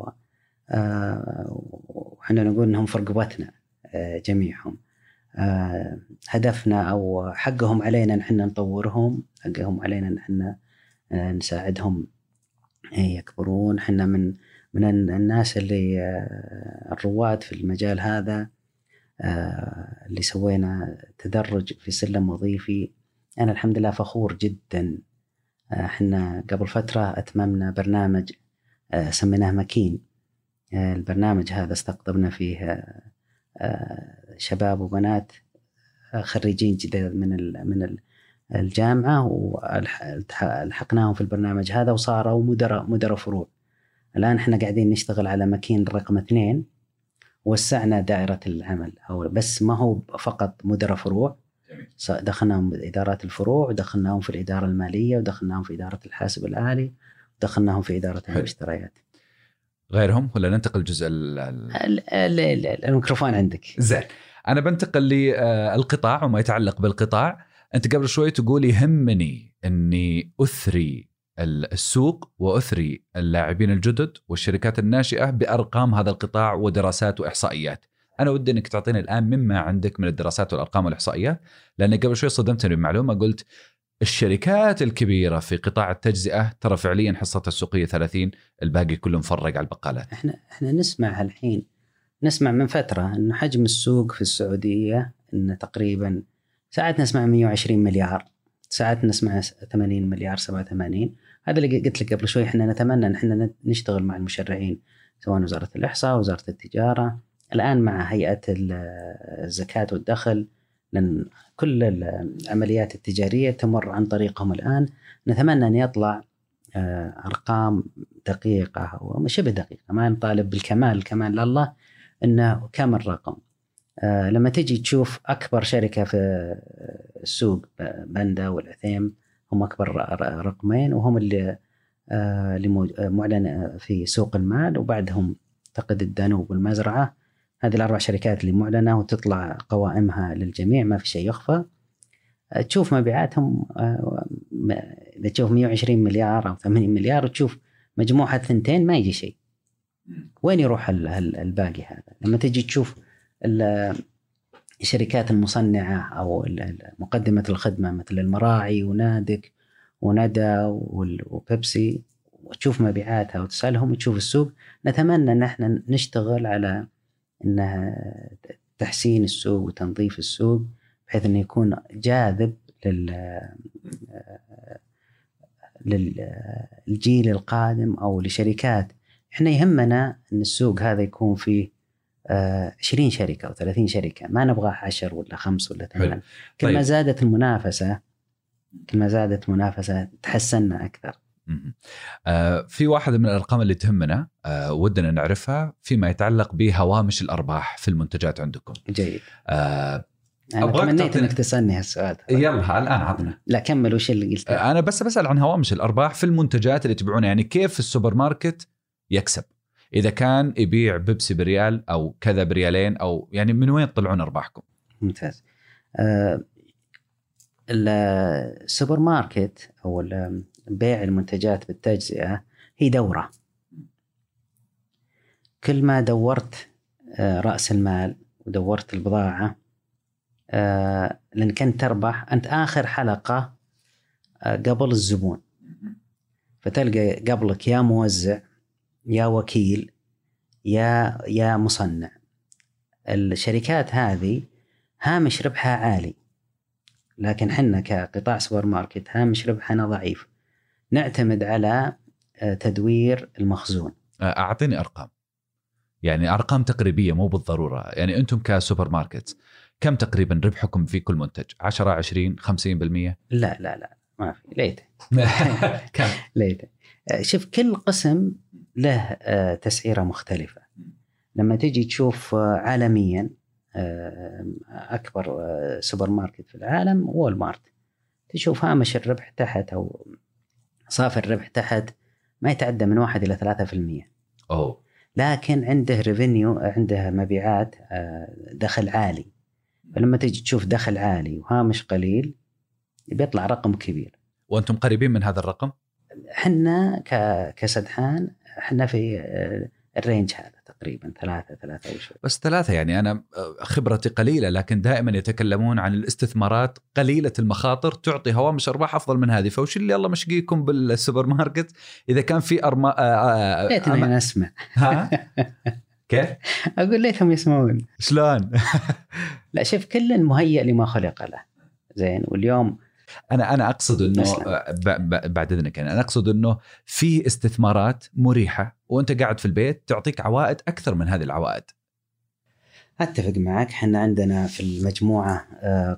وحنا نقول إنهم في رقبتنا جميعهم. هدفنا أو حقهم علينا نحن نطورهم، حقهم علينا نحن نساعدهم يكبرون. حنا من الناس اللي الرواد في المجال هذا، اللي سوينا تدرج في سلم وظيفي. أنا الحمد لله فخور جدا. احنا قبل فترة أتممنا برنامج سميناه مكين. البرنامج هذا استقطبنا فيه شباب وبنات خريجين جديد من الجامعة، والحقناهم في البرنامج هذا وصاروا مدراء فروع. الآن احنا قاعدين نشتغل على مكين رقم 2. وسعنا دائرة العمل، أو بس ما هو فقط مدراء فروع، دخلناهم بإدارات الفروع، ودخلناهم في الإدارة المالية، ودخلناهم في إدارة الحاسب الآلي، ودخلناهم في إدارة المشتريات. غيرهم ولا ننتقل جزء الميكروفون عندك؟ زين، أنا بنتقل للقطاع وما يتعلق بالقطاع. أنت قبل شوي تقول يهمني أني أثري السوق وأثري اللاعبين الجدد والشركات الناشئة بأرقام هذا القطاع ودراسات وإحصائيات. أنا ودي أنك تعطيني الآن مما عندك من الدراسات والأرقام والإحصائيات، لأن قبل شوي صدمتني بمعلومة، قلت الشركات الكبيرة في قطاع التجزئة ترى فعليا حصتها السوقية 30، الباقي كله مفرق على البقالات. احنا نسمع الحين، نسمع من فترة أن حجم السوق في السعودية إن تقريبا ساعات نسمع 120 مليار، ساعات نسمع 80 مليار 87. هذا اللي قلت لك قبل شوي، إحنا نتمنى أن إحنا نشتغل مع المشرعين سواء وزارة الإحصاء، وزارة التجارة، الآن مع هيئة الزكاة والدخل، لأن كل العمليات التجارية تمر عن طريقهم الآن. نتمنى أن يطلع أرقام دقيقة وشبه دقيقة، ما نطالب بالكمال، الكمال لله، إنه كم الرقم. لما تجي تشوف أكبر شركة في السوق بندا والعثيم، هم أكبر رقمين، وهم اللي معلن في سوق المال، وبعدهم تقد الدانوب والمزرعة. هذه الأربع شركات اللي معلنة وتطلع قوائمها للجميع، ما في شيء يخفى. تشوف مبيعاتهم، إذا تشوف 120 مليار أو 80 مليار وتشوف مجموعة ثنتين، ما يجي شيء. وين يروح الباقي هذا؟ لما تجي تشوف الشركات المصنعة أو مقدمة الخدمة مثل المراعي ونادك وندى وبيبسي، وتشوف مبيعاتها وتسألهم وتشوف السوق. نتمنى أن احنا نشتغل على إنها تحسين السوق وتنظيف السوق، بحيث أنه يكون جاذب للجيل القادم أو لشركات. إحنا يهمنا أن السوق هذا يكون فيه 20 شركة أو 30 شركة، ما نبغى 10 ولا 5 ولا 8. كل ما زادت المنافسة تحسننا أكثر. في واحدة من الأرقام اللي تهمنا ودنا نعرفها فيما يتعلق بهوامش الأرباح في المنتجات عندكم. جيد. أنا تمنيت أنك تسألني هالسؤال. يلا الآن عطنا. لا كمل، وش اللي قلت؟ أنا بس بسأل عن هوامش الأرباح في المنتجات اللي تبيعونها، يعني كيف السوبر ماركت يكسب إذا كان يبيع بيبسي بريال أو كذا بريالين، أو يعني من وين تطلعون أرباحكم؟ ممتاز. السوبر ماركت أو بيع المنتجات بالتجزئة هي دورة. كل ما دورت رأس المال ودورت البضاعة، لأن كنت تربح أنت آخر حلقة قبل الزبون، فتلقى قبلك يا موزع يا وكيل يا مصنع. الشركات هذه هامش ربحها عالي، لكن حنا كقطاع سوبر ماركت هامش ربحنا ضعيف. نعتمد على تدوير المخزون. أعطيني أرقام، يعني أرقام تقريبية مو بالضرورة. يعني أنتم كسوبر ماركت كم تقريبا ربحكم في كل منتج؟ 10 20 50%؟ لا ما في، ليته. كم؟ ليته. شوف، كل قسم له تسعيرة مختلفة. لما تجي تشوف عالميا أكبر سوبر ماركت في العالم وول مارت، تشوف هامش الربح تحت أو صافي الربح تحت ما يتعدى من 1 إلى 3%. لكن عنده ريفينيو، عنده مبيعات، دخل عالي. فلما تجي تشوف دخل عالي وهامش قليل بيطلع رقم كبير. وأنتم قريبين من هذا الرقم؟ حنا كسدحان حنا في الرينج هذا تقريبا 3 وشوي. بس 3 يعني أنا خبرتي قليلة، لكن دائما يتكلمون عن الاستثمارات قليلة المخاطر تعطي هوامش أرباح أفضل من هذه. فوش اللي الله مشقيكم بالسوبر ماركت إذا كان في ليتني أنا أسمع. كيف؟ أقول ليتهم يسمعون. شلون؟ لا شوف، كل مهيئ لما خلق له. زين. واليوم أنا أقصد إنه بعد إذنك، أنا أقصد إنه في استثمارات مريحة وأنت قاعد في البيت تعطيك عوائد أكثر من هذه العوائد. أتفق معك. حنا عندنا في المجموعة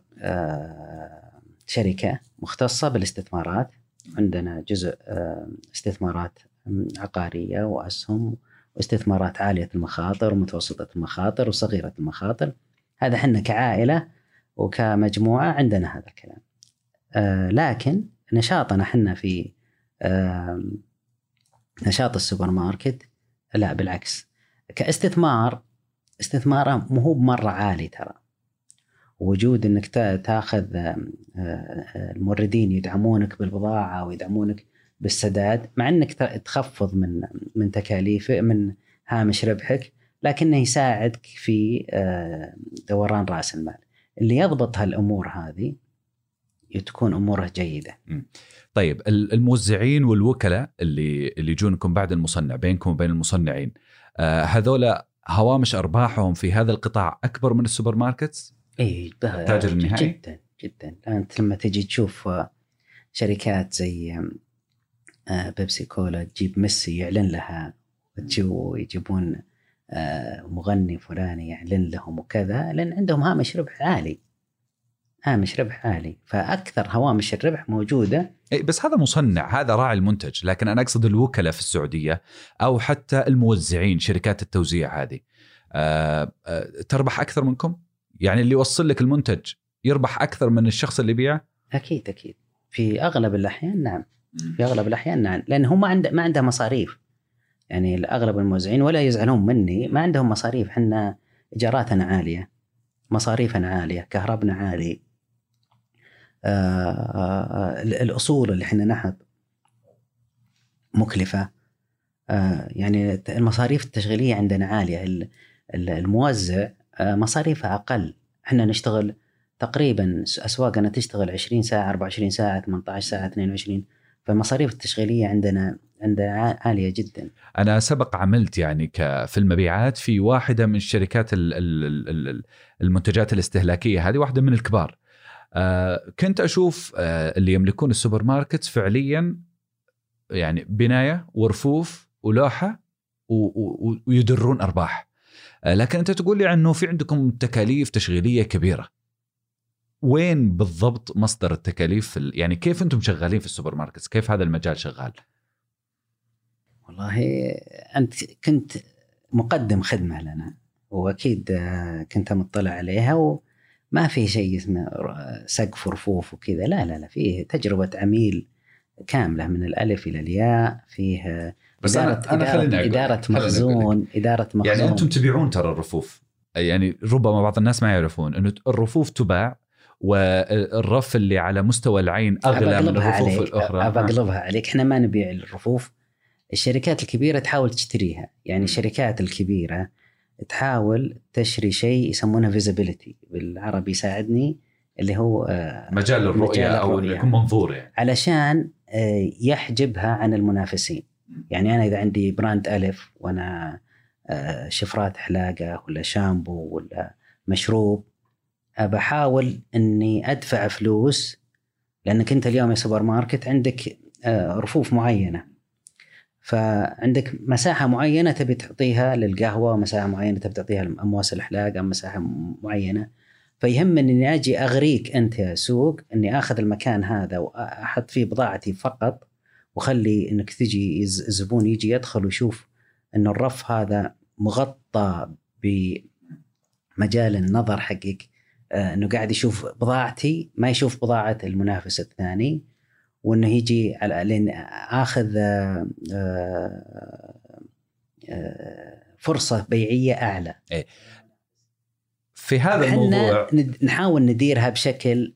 شركة مختصة بالاستثمارات. عندنا جزء استثمارات عقارية وأسهم، واستثمارات عالية المخاطر ومتوسطة المخاطر وصغيرة المخاطر. هذا حنا كعائلة وكمجموعة عندنا هذا الكلام. لكن نشاطنا حنا في نشاط السوبر ماركت لا بالعكس، كاستثماره مو بمرة عالي ترى. وجود انك تاخذ الموردين يدعمونك بالبضاعة ويدعمونك بالسداد، مع انك تخفض من تكاليف من هامش ربحك، لكنه يساعدك في دوران رأس المال. اللي يضبط هالأمور هذه تكون أموره جيدة. طيب الموزعين والوكلاء اللي يجونكم بعد المصنع، بينكم وبين المصنعين، هذولا هوامش أرباحهم في هذا القطاع أكبر من السوبر ماركتس؟ اي التاجر النهائي جدا جدا. انت لما تجي تشوف شركات زي بيبسي كولا تجيب ميسي يعلن لها، ويجيبون مغني فلاني يعلن لهم وكذا، لأن عندهم هامش ربح عالي، هامش ربح عالي، فأكثر هوامش الربح موجودة. بس هذا مصنع، هذا راعي المنتج، لكن أنا أقصد الوكلاء في السعودية أو حتى الموزعين، شركات التوزيع هذه تربح أكثر منكم؟ يعني اللي يوصل لك المنتج يربح أكثر من الشخص اللي يبيعه؟ أكيد أكيد، في أغلب الأحيان نعم، في أغلب الأحيان نعم، لأن هم ما عنده مصاريف. يعني أغلب الموزعين ولا يزعلون مني، ما عندهم مصاريف. حنا إيجاراتنا عالية، مصاريفنا عالية، كهربنا عالي، الأصول اللي حنا نحط مكلفة، يعني المصاريف التشغيلية عندنا عالية. الموزع مصاريفها أقل. حنا نشتغل تقريبا، أسواقنا تشتغل 20 ساعة 24 ساعة 18 ساعة 22، فالمصاريف التشغيلية عندنا عالية جدا. أنا سبق عملت يعني في المبيعات في واحدة من الشركات المنتجات الاستهلاكية، هذه واحدة من الكبار. كنت أشوف اللي يملكون السوبر ماركت فعليا يعني بناية ورفوف ولوحة ويدرون أرباح، لكن أنت تقول لي أنه في عندكم تكاليف تشغيلية كبيرة. وين بالضبط مصدر التكاليف؟ يعني كيف أنتم شغالين في السوبر ماركت؟ كيف هذا المجال شغال؟ والله أنت كنت مقدم خدمة لنا، وأكيد كنت مطلع عليها، وما في شيء اسمه سقف ورفوف وكذا، لا فيه تجربة عميل كاملة من الألف إلى الياء، فيه إدارة مخزون. يعني أنتم تبيعون ترى الرفوف، يعني ربما بعض الناس ما يعرفون أنه الرفوف تباع، والرف اللي على مستوى العين أغلى من الرفوف الأخرى. أبقلبها عليك، إحنا ما نبيع الرفوف. الشركات الكبيرة تحاول تشتريها، يعني الشركات الكبيرة تحاول تشري شيء يسمونه visibility بالعربي، يساعدني، اللي هو مجال الرؤية أو يكون منظور، يعني علشان يحجبها عن المنافسين. يعني أنا إذا عندي براند ألف وأنا شفرات حلاقة ولا شامبو ولا مشروب، بحاول أني أدفع فلوس، لأنك أنت اليوم يا سوبر ماركت عندك رفوف معينة، فعندك مساحة معينة تبي تعطيها للقهوة، مساحة معينة تبي تعطيها لأمواس الحلاقة، مساحة معينة. فيهم أني أجي أغريك أنت يا سوق أني أخذ المكان هذا وأحط فيه بضاعتي فقط، وخلي أنك تجي الزبون يجي يدخل ويشوف أن الرف هذا مغطى بمجال النظر حقك، أنه قاعد يشوف بضاعتي، ما يشوف بضاعة المنافس الثاني، وأنه يجي لأن آخذ فرصة بيعية أعلى. في هذا الموضوع نحاول نديرها بشكل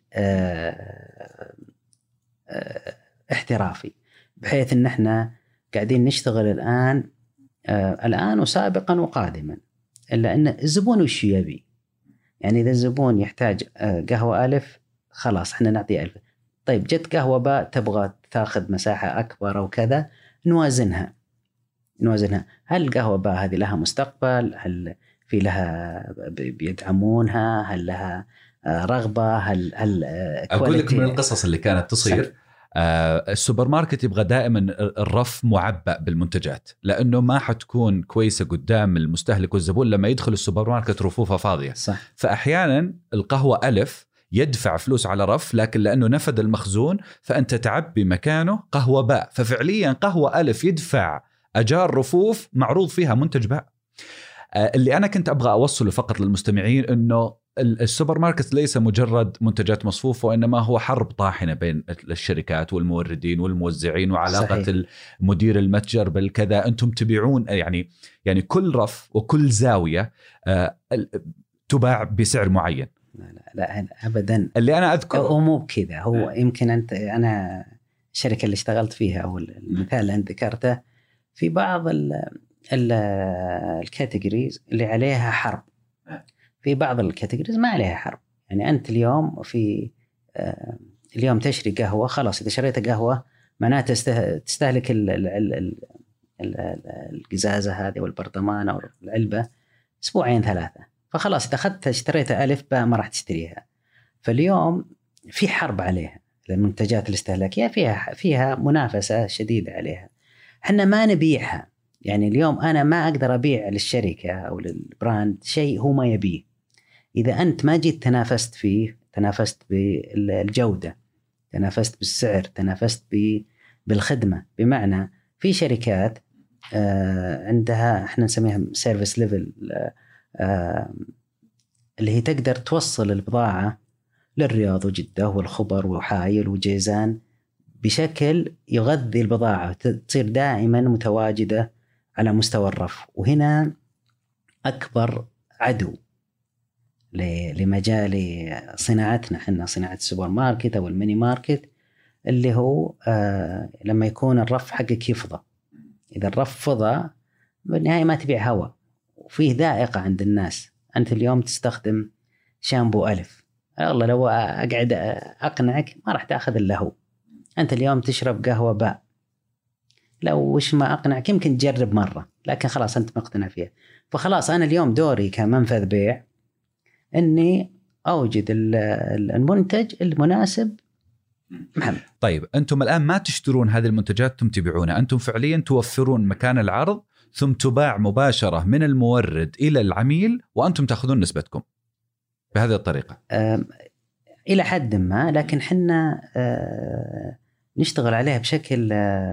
احترافي، بحيث أن احنا قاعدين نشتغل الآن وسابقا وقادما، إلا أن الزبون وش يبي. يعني إذا الزبون يحتاج قهوة ألف، خلاص احنا نعطيه 1000. طيب جت قهوة باء تبغى تاخذ مساحة أكبر أو كذا، نوازنها. هل قهوة باء هذه لها مستقبل؟ هل في لها بيدعمونها؟ هل لها رغبة؟ هل أقول لك من القصص اللي كانت تصير، السوبر ماركت يبغى دائما الرف معبأ بالمنتجات، لأنه ما حتكون كويسة قدام المستهلك والزبون لما يدخل السوبر ماركت رفوفها فاضية. صح. فأحيانا القهوة ألف يدفع فلوس على رف، لكن لأنه نفد المخزون فأنت تعبي مكانه قهوة باء، ففعليا قهوة ألف يدفع أجار رفوف معروض فيها منتج باء. اللي أنا كنت أبغى أوصله فقط للمستمعين أنه السوبر ماركت ليس مجرد منتجات مصفوفة، وإنما هو حرب طاحنة بين الشركات والموردين والموزعين، وعلاقة صحيح. المدير المتجر بالكذا. أنتم تبيعون يعني كل رف وكل زاوية تباع بسعر معين. لا أبدا. اللي أنا أذكره هو مو بكذا، هو يمكن أنا الشركة اللي اشتغلت فيها أو المثال اللي أنت ذكرته، في بعض الكاتيجوريز اللي عليها حرب، في بعض الكاتيجوريز ما عليها حرب. يعني أنت اليوم اليوم تشري قهوة، خلاص إذا شريت قهوة معناته تستهلك القزازة هذه والبرطمان أو العلبة 2-3 أسبوع. فخلاص إذا أخذتها اشتريتها ألف باء ما راح تشتريها. فاليوم في حرب عليها، المنتجات الاستهلاكية فيها منافسة شديدة عليها. احنا ما نبيعها، يعني اليوم أنا ما أقدر أبيع للشركة أو للبراند شيء هو ما يبيه. إذا أنت ما جيت تنافست فيه، تنافست بالجودة، تنافست بالسعر، تنافست بالخدمة. بمعنى في شركات عندها احنا نسميها سيرفيس ليفل، اللي هي تقدر توصل البضاعة للرياض وجدة والخبر وحايل وجيزان بشكل يغذي البضاعة، تصير دائما متواجدة على مستوى الرف. وهنا أكبر عدو لمجال صناعتنا احنا، صناعة السوبر ماركت أو الميني ماركت، اللي هو لما يكون الرف حقك يفضى. إذا الرف فضى بالنهاية ما تبيع هواء، وفيه ذائقة عند الناس. أنت اليوم تستخدم شامبو ألف، والله لو أقعد أقنعك ما راح تأخذ إلا هو. أنت اليوم تشرب قهوة باء، لو وش ما أقنعك يمكن تجرب مرة، لكن خلاص أنت مقتنع فيها. فخلاص أنا اليوم دوري كمنفذ بيع أني أوجد المنتج المناسب. محمد، طيب أنتم الآن ما تشترون هذه المنتجات أنتم تبيعونها، أنتم فعليا توفرون مكان العرض ثم تباع مباشرة من المورد إلى العميل وأنتم تأخذون نسبتكم بهذه الطريقة؟ إلى حد ما، لكن حنا نشتغل عليها بشكل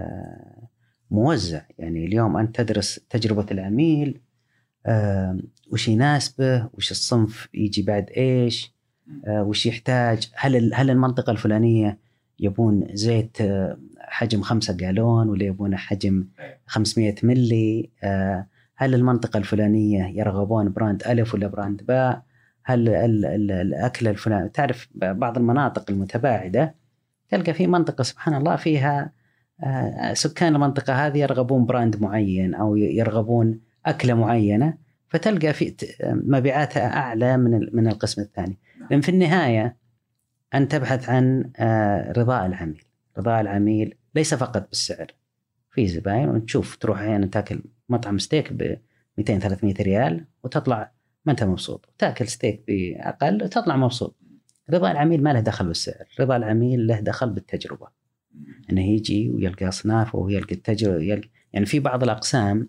موزع. يعني اليوم أنت تدرس تجربة العميل، وش يناسبه، وش الصنف يجي بعد إيش، وش يحتاج. هل المنطقة الفلانية يبون زيت حجم 5 جالون ولا يبون حجم 500 ملي؟ هل المنطقة الفلانية يرغبون براند ألف ولا براند باء؟ هل الأكل الفلاني، تعرف بعض المناطق المتباعدة تلقى في منطقة سبحان الله فيها سكان المنطقة هذه يرغبون براند معين أو يرغبون أكلة معينة، فتلقى في مبيعاتها أعلى من القسم الثاني. لأن في النهاية أن تبحث عن رضاء العميل. رضاء العميل ليس فقط بالسعر. في زباين وتشوف تروح أحيانا تاكل مطعم ستيك ب 200-300 ريال وتطلع ما أنت مبسوط، تاكل ستيك بأقل وتطلع مبسوط. رضاء العميل ما له دخل بالسعر، رضاء العميل له دخل بالتجربة، أنه يجي ويلقى أصناف ويلقى التجربة. يعني في بعض الأقسام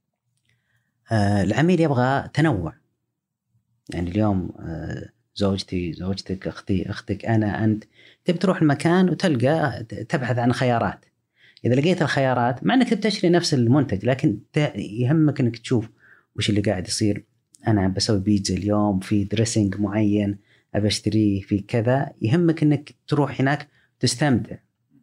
العميل يبغى تنوع. يعني اليوم زوجتي، زوجتك، أختك، أنا، أنت، تبي تروح المكان وتلقى تبحث عن خيارات. إذا لقيت الخيارات مع أنك بتشتري نفس المنتج، لكن يهمك أنك تشوف وش اللي قاعد يصير. أنا بسوي بيتزا اليوم في دريسنج معين أبى أشتريه في كذا، يهمك أنك تروح هناك تستمتع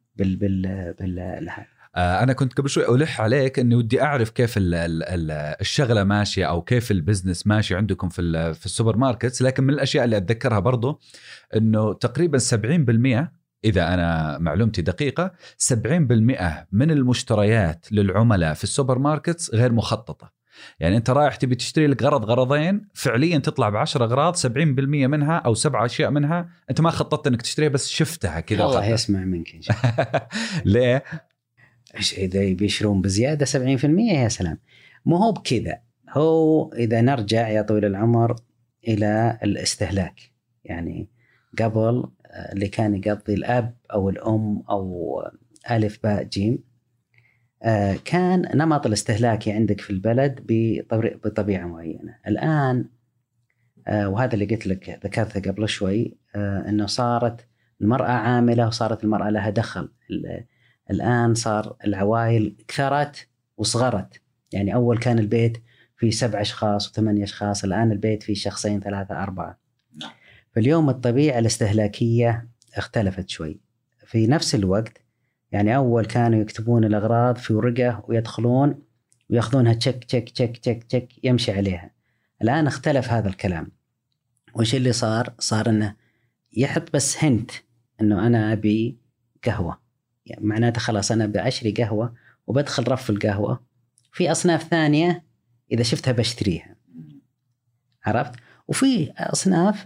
أنا كنت قبل شوي ألح عليك أني ودي أعرف كيف الشغلة ماشية أو كيف البزنس ماشي عندكم في السوبر ماركتس. لكن من الأشياء اللي أتذكرها برضو أنه تقريبا 70%، إذا أنا معلومتي دقيقة، 70% من المشتريات للعملاء في السوبر ماركتس غير مخططة. يعني أنت رايح تبي تشتري لك غرضين، فعليا تطلع ب10 أغراض 70% منها أو 7 أشياء منها أنت ما خططت أنك تشتريها، بس شفتها كذا. الله يسمع منك إن شاء الله. ليه؟ إذا بيشرون بزيادة 70%، يا سلام. مو هو بكذا. هو إذا نرجع يا طويل العمر إلى الاستهلاك، يعني قبل اللي كان يقضي الأب أو الأم أو ألف باء جيم، كان نمط الاستهلاكي عندك في البلد بطبيعة معينة. الآن وهذا اللي قلت لك ذكرته قبل شوي، أنه صارت المرأة عاملة وصارت المرأة لها دخل. الآن صار العوائل كثرت وصغرت. يعني أول كان البيت فيه 7 أشخاص و8 أشخاص، الآن البيت فيه 2 3 4. فاليوم الطبيعة الاستهلاكية اختلفت شوي. في نفس الوقت يعني أول كانوا يكتبون الأغراض في ورقة ويدخلون ويأخذونها تشك تشك تشك تشك تشك يمشي عليها. الآن اختلف هذا الكلام. وش اللي صار أنه يحط بس هنت أنه أنا أبي قهوة، يعني معناته خلاص أنا بأشري قهوة وبدخل رف القهوة، في أصناف ثانية إذا شفتها بشتريها، عرفت؟ وفي أصناف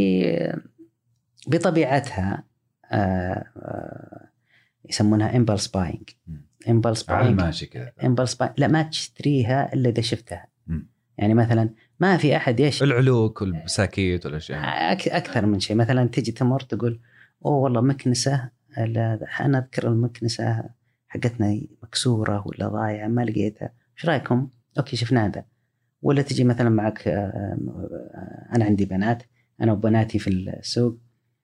بطبيعتها يسمونها impulse buying. impulse buying ماشي كذا. impulse buying لا ما تشتريها إلا إذا شفتها. يعني مثلا ما في أحد يشتري. العلوك والبساكيت والأشياء أكثر من شيء. مثلا تجي تمر تقول أوه والله مكنسة، أنا أذكر المكنسة حقتنا مكسورة ولا ضايعة ما لقيتها، إيش رأيكم؟ أوكي شفنا هذا. ولا تجي مثلا معك أنا عندي بنات، أنا وبناتي في السوق،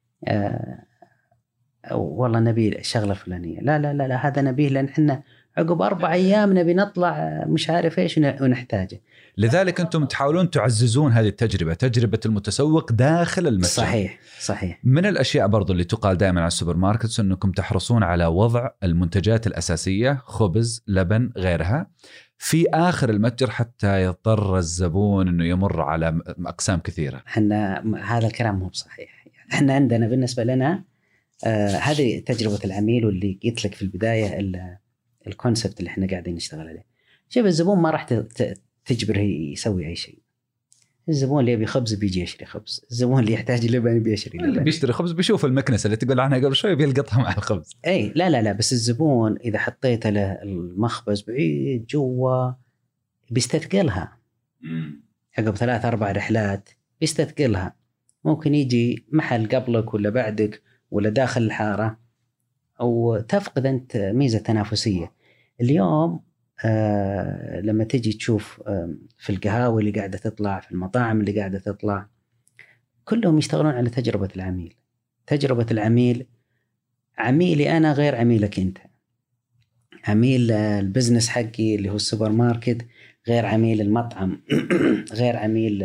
والله نبي الشغلة الفلانية، لا لا لا, لا هذا نبيه لأن إحنا عقب 4 أيام نبي نطلع مش عارف إيش ونحتاجه. لذلك أنتم تحاولون تعززون هذه التجربة، تجربة المتسوق داخل المتجر. صحيح. من الأشياء برضو اللي تقال دائما على السوبر ماركت أنكم تحرصون على وضع المنتجات الأساسية، خبز، لبن، غيرها، في آخر المتجر حتى يضطر الزبون أنه يمر على أقسام كثيرة. إحنا هذا الكلام مو بصحيح. إحنا عندنا بالنسبة لنا هذه تجربة العميل، واللي قلت لك في البداية الكونسبت اللي إحنا قاعدين نشتغل عليه. شوف الزبون ما راح تجبره يسوي أي شيء. الزبون اللي يبي خبز بيجي يشتري خبز، الزبون اللي يحتاج لبن بيشتري لبن. اللي بيشتري خبز بيشوف المكنسة اللي تقول عنها قبل شوي بيلقطها مع الخبز. أي لا بس الزبون إذا حطيت له المخبز بعيد جوا بيستثقلها. عقب 3-4 رحلات بيستثقلها. ممكن يجي محل قبلك ولا بعدك ولا داخل الحارة، أو تفقد أنت ميزة تنافسية. اليوم لما تجي تشوف في القهاوي اللي قاعدة تطلع، في المطاعم اللي قاعدة تطلع، كلهم يشتغلون على تجربة العميل. تجربة العميل، عميلي أنا غير عميلك أنت. عميل البزنس حقي اللي هو السوبر ماركت غير عميل المطعم غير عميل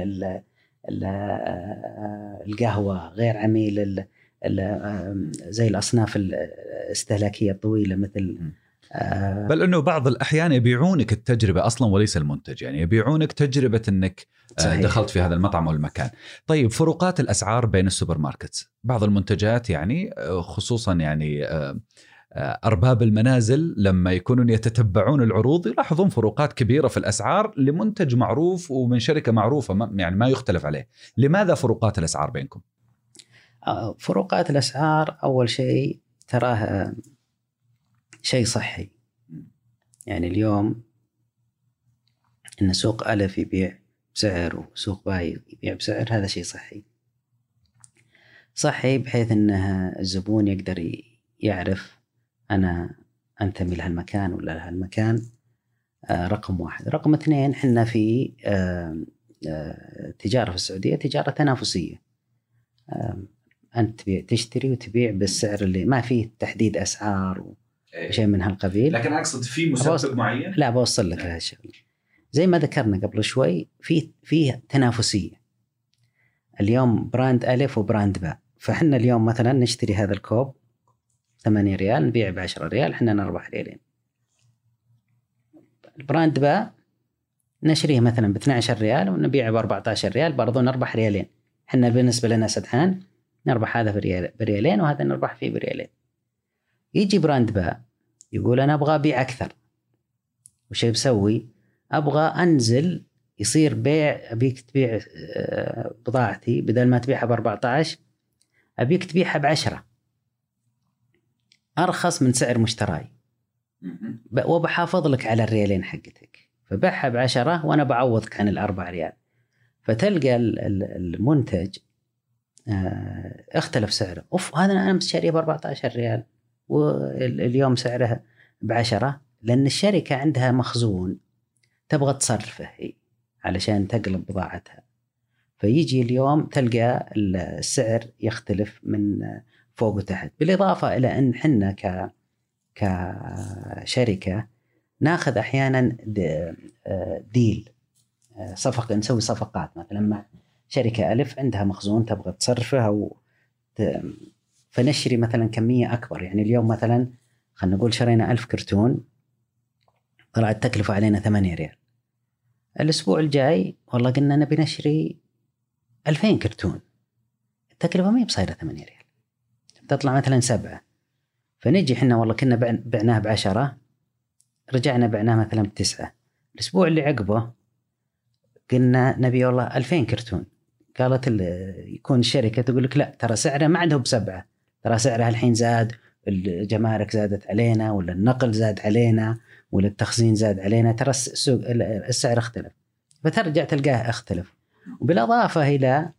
القهوة، غير عميل زي الأصناف الاستهلاكية الطويلة مثل بل أنه بعض الأحيان يبيعونك التجربة أصلا وليس المنتج، يعني يبيعونك تجربة أنك دخلت في هذا المطعم أو المكان. طيب فروقات الأسعار بين السوبر ماركت، بعض المنتجات يعني خصوصا يعني أرباب المنازل لما يكونون يتتبعون العروض يلاحظون فروقات كبيرة في الأسعار لمنتج معروف ومن شركة معروفة يعني ما يختلف عليه. لماذا فروقات الأسعار بينكم؟ فروقات الأسعار أول شيء تراها شيء صحي. يعني اليوم إن سوق ألف يبيع بسعر وسوق باي يبيع بسعر، هذا شيء صحي بحيث أنه الزبون يقدر يعرف أنا أنتمي لهالمكان ولا لهالمكان. رقم 1. رقم 2، حنا في تجارة في السعودية تجارة تنافسية. أنت تشتري وتبيع بالسعر اللي ما فيه تحديد أسعار وشيء من هالقبيل. لكن أقصد في مسبب معين؟ لا بوصل لك هذا الشيء. زي ما ذكرنا قبل شوي في تنافسية. اليوم براند ألف وبراند باء، فحنا اليوم مثلا نشتري هذا الكوب 8 ريال نبيع ب10 ريال، حنا نربح 2 ريال. البراند باء نشريه مثلا ب12 ريال ونبيعه ب14 ريال، برضو نربح 2 ريال. حنا بالنسبة لنا سدحان نربح هذا بريالين وهذا نربح فيه بريالين. يجي براند باء يقول أنا أبغى أبيع أكثر، وش بسوي؟ أبغى أنزل يصير بيع، أبيك تبيع بضاعتي بدل ما تبيعها ب14 أبيك تبيعها ب10 أرخص من سعر مشتراي، وبحافظ لك على الريالين حقتك، فبيعها ب10 وأنا بعوضك عن 4 ريال. فتلقى المنتج اختلف سعره. هذا أنا مشتريه ب14 ريال واليوم سعره ب10، لأن الشركة عندها مخزون تبغى تصرفه علشان تقلب بضاعتها. فيجي اليوم تلقى السعر يختلف من فوق وتحت. بالإضافة إلى أن حنا كشركة ناخذ أحيانا ديل، صفقة، نسوي صفقات مثلا مع شركة ألف عندها مخزون تبغى تصرفه فنشري مثلا كمية أكبر. يعني اليوم مثلا خلنا نقول شرينا 1000 كرتون، طلعت تكلفة علينا 8 ريال. الأسبوع الجاي والله قلنا نبي نشري 2000 كرتون، التكلفة ما هي بصايرة 8 ريال، تطلع مثلا 7. فنجي حنا والله كنا بعناه ب10، رجعنا بعناه مثلا ب9. الأسبوع اللي عقبه قلنا نبي والله 2000 كرتون، قالت يكون الشركة تقول لك لا ترى سعره ما عندهم ب7، ترى سعرها الحين زاد، الجمارك زادت علينا ولا النقل زاد علينا ولا التخزين زاد علينا، ترى السعر اختلف. فترجع تلقاه اختلف. وبالإضافة إلى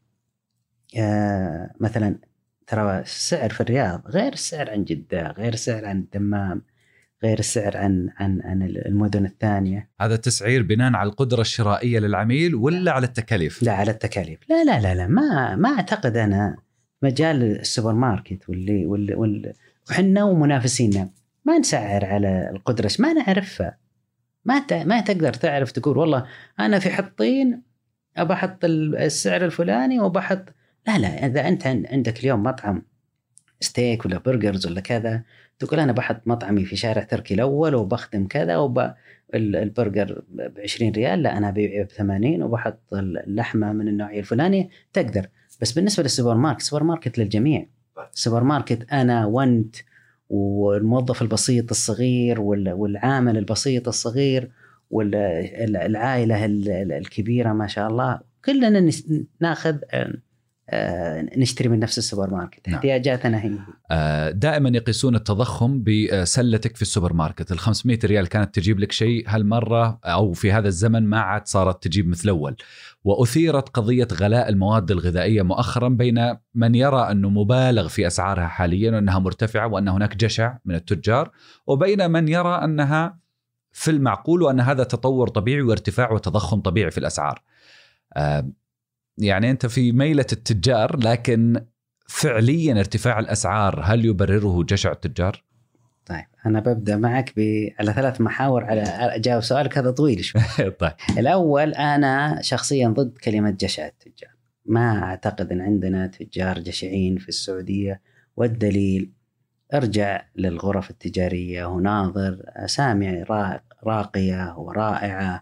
مثلا ترى السعر في الرياض غير السعر عن جدة، غير السعر عن الدمام، غير السعر عن المدن الثانية. هذا تسعير بناء على القدرة الشرائية للعميل ولا على التكاليف؟ لا على التكاليف. لا لا لا لا ما أعتقد أنا مجال السوبر ماركت وحنا ومنافسينا ما نسعر على القدرة، ما نعرفها. ما تقدر تعرف تقول والله أنا في حطين أبحط السعر الفلاني وبحط. لا لا، إذا أنت عندك اليوم مطعم ستيك ولا برجرز ولا كذا، تقول أنا بحط مطعمي في شارع تركي الأول وبخدم كذا البرجر ب20 ريال، لا أنا ببيع ب80 وبحط اللحمة من النوعية الفلانية، تقدر. بس بالنسبة للسوبر ماركت، السوبر ماركت للجميع. السوبر ماركت أنا وانت والموظف البسيط الصغير والعامل البسيط الصغير والعائلة الكبيرة ما شاء الله، كلنا ناخذ نشتري من نفس السوبر ماركت. احتياجاتنا هي. دائما يقيسون التضخم بسلتك في السوبر ماركت. 500 ريال كانت تجيب لك شيء، هالمرة أو في هذا الزمن ما عاد صارت تجيب مثل أول. وأثيرت قضية غلاء المواد الغذائية مؤخرا بين من يرى أنه مبالغ في أسعارها حاليا وأنها مرتفعة وأن هناك جشع من التجار، وبين من يرى أنها في المعقول وأن هذا تطور طبيعي وارتفاع وتضخم طبيعي في الأسعار. يعني أنت في ميلة التجار، لكن فعليا ارتفاع الأسعار هل يبرره جشع التجار؟ طيب أنا ببدأ معك على 3 محاور على أجاوب سؤالك هذا طويل شوي. طيب. الأول، أنا شخصيا ضد كلمة جشع التجار. ما أعتقد أن عندنا تجار جشعين في السعودية، والدليل ارجع للغرف التجارية وناظر أسامي راقية ورائعة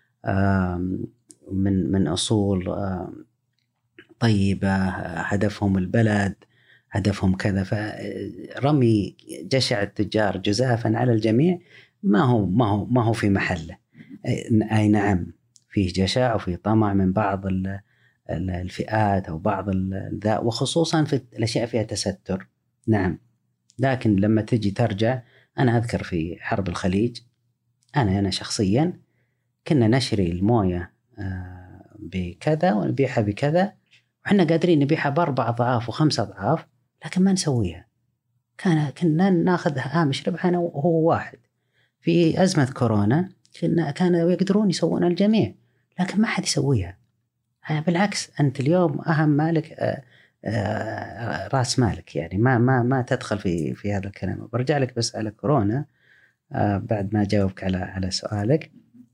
من أصول طيبة، هدفهم البلد، هدفهم كذا. فرمي جشع التجار جزافا على الجميع ما هو في محله. أي نعم فيه جشع وفيه طمع من بعض الفئات أو بعض ذا، وخصوصا في الأشياء فيها تستر. نعم، لكن لما تجي ترجع، أنا أذكر في حرب الخليج أنا شخصيا كنا نشري الموية بكذا ونبيعها بكذا، وحنا قادرين نبيعها ب4 أضعاف و5 أضعاف، لكن ما نسويها. كنا ناخذ هامش ربح أنا وهو واحد. في أزمة كورونا كانوا يقدرون يسوون الجميع، لكن ما حد يسويها. بالعكس، أنت اليوم أهم مالك رأس مالك، يعني ما تدخل في هذا الكلام. برجع لك بس على كورونا بعد ما جاوبك على سؤالك.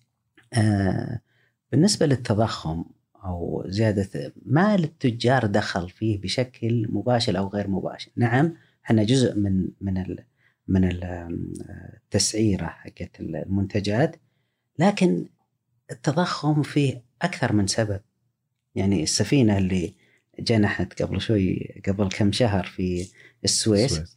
بالنسبة للتضخم أو زيادة مال التجار دخل فيه بشكل مباشر أو غير مباشر. نعم، احنا جزء من التسعيرة حقت المنتجات، لكن التضخم فيه أكثر من سبب. يعني السفينة اللي جنحت قبل كم شهر في السويس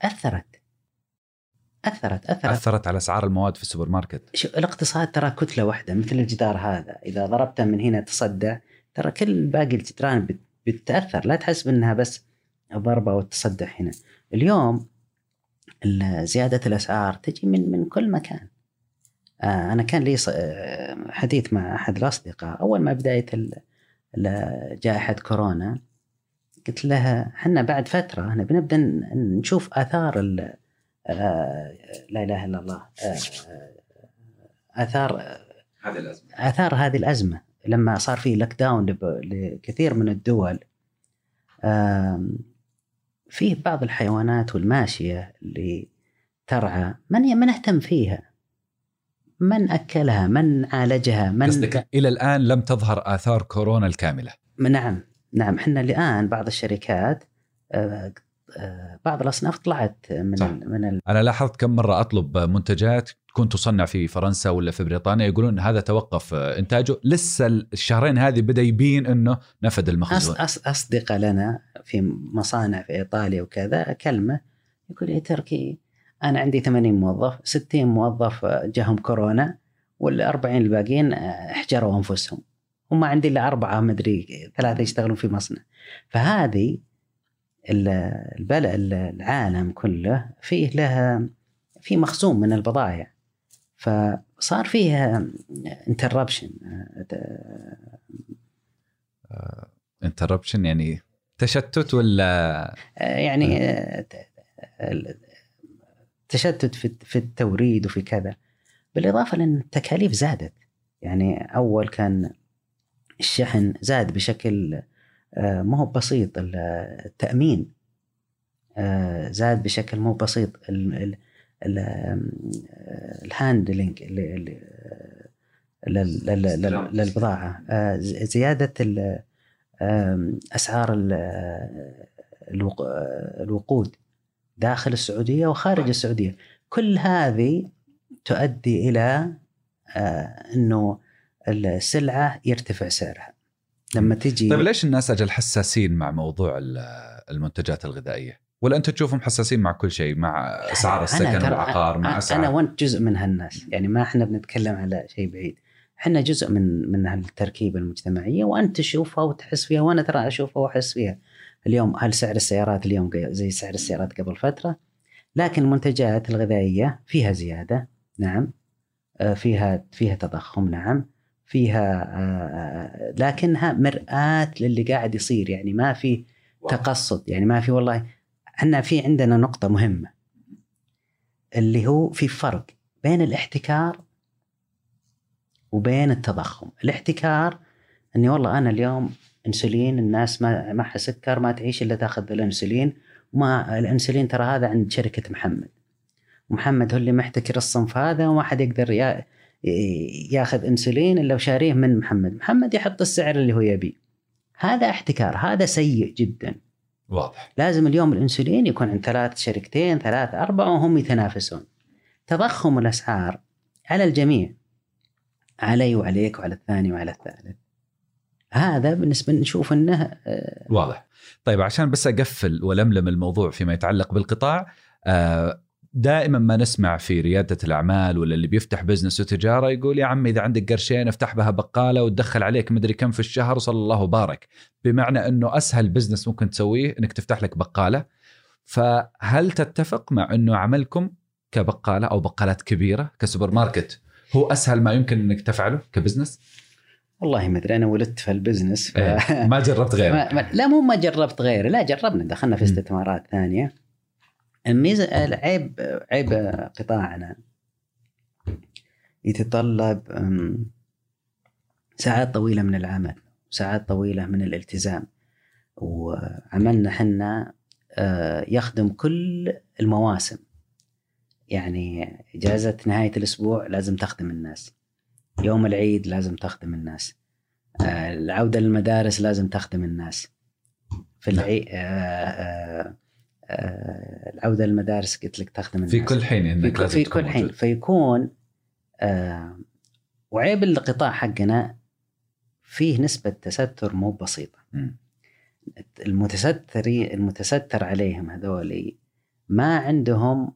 أثرت على أسعار المواد في السوبر ماركت. الاقتصاد ترى كتلة واحدة، مثل الجدار هذا، إذا ضربته من هنا تصدع، ترى كل باقي الجدران بتتأثر. لا تحسب أنها بس ضربة وتصدع هنا. اليوم زيادة الأسعار تجي من كل مكان. أنا كان لي حديث مع أحد الأصدقاء أول ما بداية جائحة كورونا، قلت لها حنا بعد فترة احنا بنبدأ نشوف آثار لا إله إلا الله، آثار هذه الأزمة لما صار فيه لوك داون لكثير من الدول. فيه بعض الحيوانات والماشية اللي ترعى من اهتم فيها، من أكلها، من عالجها، قصدك إلى الآن لم تظهر آثار كورونا الكاملة؟ نعم. حنا الآن بعض الشركات بعض الأصناف طلعت من أنا لاحظت كم مرة أطلب منتجات كنت تصنع في فرنسا ولا في بريطانيا، يقولون هذا توقف إنتاجه، لسه الشهرين هذه بدأ يبين أنه نفد المخزون. أصدقاء لنا في مصانع في إيطاليا وكذا كلمة، يقول لي تركي أنا عندي 80 موظف، 60 موظف جاهم كورونا، وال40 الباقيين احجروا أنفسهم، وما عندي إلا 4 مدري 3 يشتغلون في مصنع. فهذه العالم كله فيه مخزون من البضائع، فصار فيها interruption. انتربشن يعني تشتت ولا يعني تشتت في التوريد وفي كذا، بالإضافة لأن التكاليف زادت. يعني أول كان الشحن زاد بشكل ما هو بسيط، التأمين زاد بشكل مو بسيط، الهاندلينج للبضاعة، زيادة أسعار الوقود داخل السعودية وخارج السعودية. كل هذه تؤدي إلى أنه السلعة يرتفع سعرها لما تجي. طيب ليش الناس أجل حساسين مع موضوع المنتجات الغذائية؟ ولا أنت تشوفهم حساسين مع كل شيء، مع أسعار السكن والعقار، مع أسعار؟ أنا وأنت جزء من هالناس، يعني ما إحنا بنتكلم على شيء بعيد، إحنا جزء من هالتركيبة المجتمعية، وأنت تشوفها وتحس فيها وأنا ترى أشوفها وأحس فيها. اليوم هل سعر السيارات اليوم زي سعر السيارات قبل فترة؟ لكن المنتجات الغذائية فيها زيادة، نعم، فيها تضخم، نعم، فيها لكنها مرآة للي قاعد يصير. يعني ما في تقصد، يعني ما في، والله احنا في عندنا نقطة مهمة اللي هو في فرق بين الاحتكار وبين التضخم. الاحتكار اني والله انا اليوم انسولين، الناس ما معها سكر ما تعيش الا تاخذ الانسولين، وما الانسولين ترى هذا عند شركة محمد، ومحمد هو اللي محتكر الصنف هذا، وما حد يقدر ياخذ انسولين الا وشاريه من محمد يحط السعر اللي هو يبيه. هذا احتكار، هذا سيء جدا. واضح. لازم اليوم الانسولين يكون عند 3 شركتين 3 4 وهم يتنافسون. تضخم الاسعار على الجميع، علي وعليك وعلى الثاني وعلى الثالث، هذا بالنسبة نشوف انه واضح. طيب عشان بس اقفل ولملم الموضوع فيما يتعلق بالقطاع، دائما ما نسمع في ريادة الأعمال ولا اللي بيفتح بزنس وتجارة يقول يا عمي إذا عندك قرشين افتح بها بقالة وتدخل عليك مدري كم في الشهر صلى الله وبارك، بمعنى أنه أسهل بزنس ممكن تسويه أنك تفتح لك بقالة. فهل تتفق مع أنه عملكم كبقالة أو بقالات كبيرة كسوبر ماركت هو أسهل ما يمكن أنك تفعله كبزنس؟ والله ما أدري، أنا ولدت في البزنس ما جربت غيره. لا مو ما جربت غيره، لا جربنا، دخلنا في استثمارات ثانية. الميزة عيب قطاعنا يتطلب ساعات طويلة من العمل، ساعات طويلة من الالتزام، وعملنا حنا يخدم كل المواسم. يعني إجازة نهاية الأسبوع لازم تخدم الناس، يوم العيد لازم تخدم الناس، العودة للمدارس لازم تخدم الناس في العيد، العودة للمدارس قلت لك تخدم الناس في كل حين، في كل حين. فيكون وعيب القطاع حقنا فيه نسبة تستر مو بسيطة. المتستر عليهم هذولي ما عندهم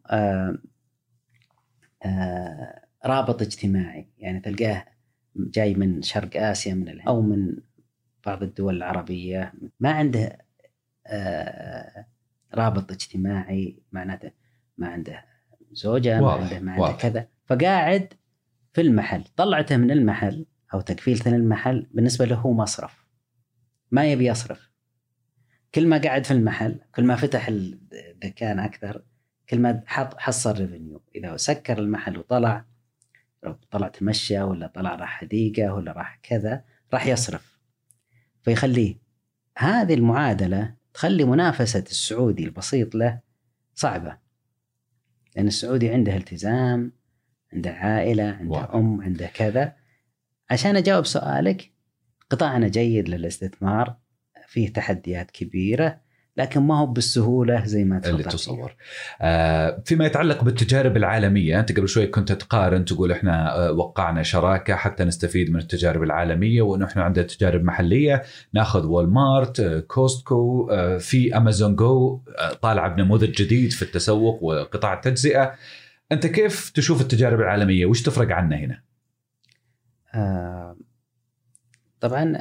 رابط اجتماعي، يعني تلقاه جاي من شرق آسيا أو من بعض الدول العربية، ما عنده رابط اجتماعي، معناته ما عنده زوجة، ما عنده كذا، فقاعد في المحل، طلعته من المحل أو تكفيلته المحل بالنسبة له هو مصرف، ما يبي يصرف. كل ما قاعد في المحل، كل ما فتح الدكان أكثر، كل ما حصل ريفينيو. إذا سكر المحل وطلع تمشى ولا طلع راح حديقة ولا راح كذا، راح يصرف. فيخليه هذه المعادلة تخلي منافسة السعودي البسيط له صعبة، لأن السعودي عنده التزام، عنده عائلة، عنده أم، عنده كذا. عشان أجاوب سؤالك، قطاعنا جيد للاستثمار، فيه تحديات كبيرة لكن ما هو بالسهولة زي ما اللي تصور. فيما يتعلق بالتجارب العالمية، أنت قبل شوي كنت تقارن تقول إحنا وقعنا شراكة حتى نستفيد من التجارب العالمية، ونحن عندنا تجارب محلية، ناخذ والمارت، كوستكو، في أمازون جو طالع بنموذج جديد في التسوق وقطاع التجزئة. أنت كيف تشوف التجارب العالمية؟ وش تفرق عنا هنا؟ طبعا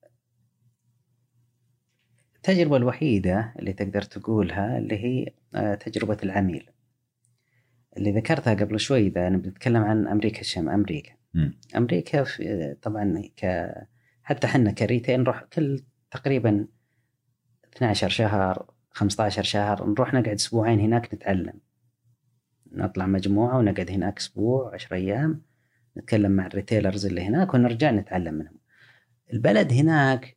التجربة الوحيدة اللي تقدر تقولها اللي هي تجربة العميل اللي ذكرتها قبل شوي. إذا أنا بنتكلم عن أمريكا، أمريكا طبعا حتى حنا كريتين نروح كل تقريبا 12 شهر 15 شهر نروح نقعد أسبوعين هناك نتعلم، نطلع مجموعة ونقعد هناك أسبوع 10 أيام نتكلم مع الريتيلرز اللي هناك ونرجع نتعلم منهم. البلد هناك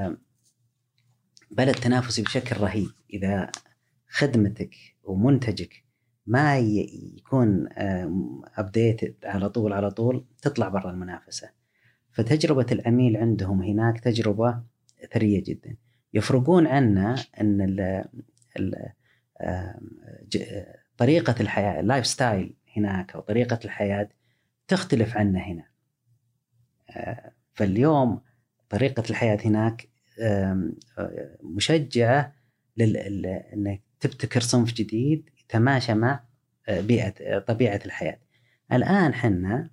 بلد تنافسي بشكل رهيب. إذا خدمتك ومنتجك ما يكون أبديت على طول تطلع برا المنافسة. فتجربة العميل عندهم هناك تجربة ثرية جدا. يفرقون عنا أن طريقة الحياة اللايف ستايل هناك أو طريقة الحياة تختلف عنا هنا. فاليوم طريقة الحياة هناك مشجعة أنك تبتكر صنف جديد يتماشى مع طبيعة الحياة. الآن حنا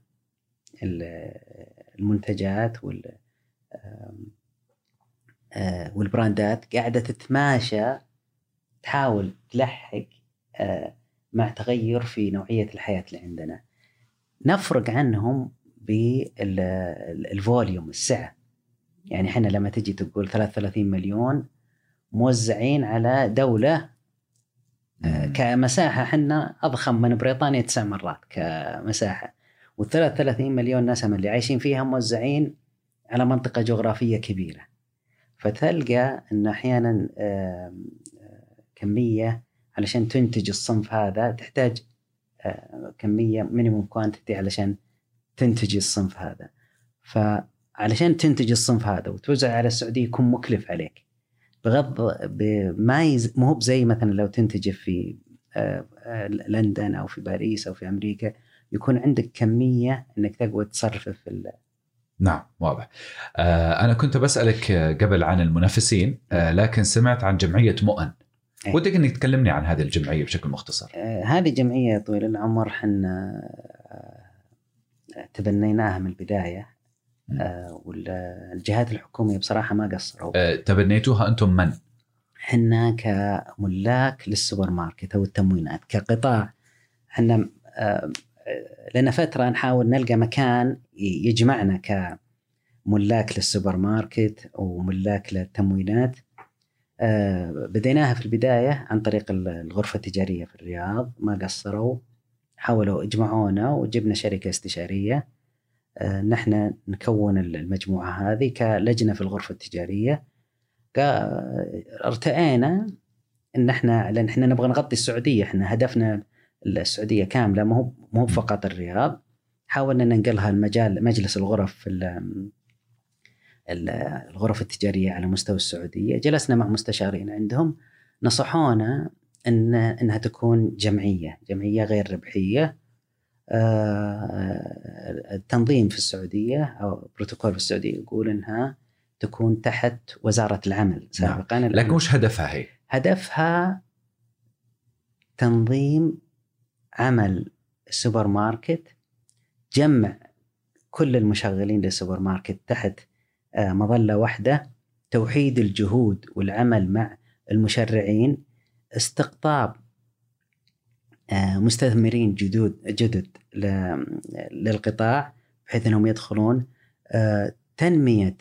المنتجات والبراندات قاعدة تتماشى، تحاول تلحق مع تغير في نوعية الحياة اللي عندنا. نفرق عنهم بالفوليوم السعة. يعني حنا لما تجي تقول 33 مليون موزعين على دولة كمساحة حنا أضخم من بريطانيا 9 مرات كمساحة، وال33 مليون نسمة اللي عايشين فيها موزعين على منطقة جغرافية كبيرة. فتلقى أن أحيانا كمية علشان تنتج الصنف هذا تحتاج كمية مينيموم كوانتيتي علشان تنتج الصنف هذا. فعلشان تنتج الصنف هذا وتوزع على السعودية يكون مكلف عليك، بغض مو زي مثلا لو تنتج في لندن أو في باريس أو في أمريكا يكون عندك كمية أنك تقوى تصرف في نعم واضح. أنا كنت بسألك قبل عن المنافسين، لكن سمعت عن جمعية مؤن. ودك أنك تكلمني عن هذه الجمعية بشكل مختصر. هذه جمعية طويل العمر حنا تبنيناها من البداية، والجهات الحكومية بصراحة ما قصروا. تبنيتوها أنتم من؟ حنا كملاك للسوبر ماركت أو التموينات كقطاع. حنا لنا فترة نحاول نلقى مكان يجمعنا كملاك للسوبر ماركت وملاك للتموينات. بديناها في البداية عن طريق الغرفة التجارية في الرياض، ما قصروا، حاولوا اجمعونا وجبنا شركة استشارية. نحن نكون المجموعة هذه كلجنة في الغرفة التجارية. ارتأينا ان لان احنا نبغى نغطي السعودية، احنا هدفنا السعودية كاملة، مو فقط الرياض. حاولنا ننقلها المجال مجلس الغرف في الغرف التجارية على مستوى السعودية. جلسنا مع مستشارين عندهم، نصحونا انها تكون جمعية غير ربحية. التنظيم في السعودية أو بروتوكول في السعودية يقول إنها تكون تحت وزارة العمل سابقا. لكن وش هدفها هي؟ هدفها تنظيم عمل السوبر ماركت، جمع كل المشغلين للسوبر ماركت تحت مظلة واحدة، توحيد الجهود والعمل مع المشرعين، استقطاب مستثمرين جدد للقطاع بحيث أنهم يدخلون، تنمية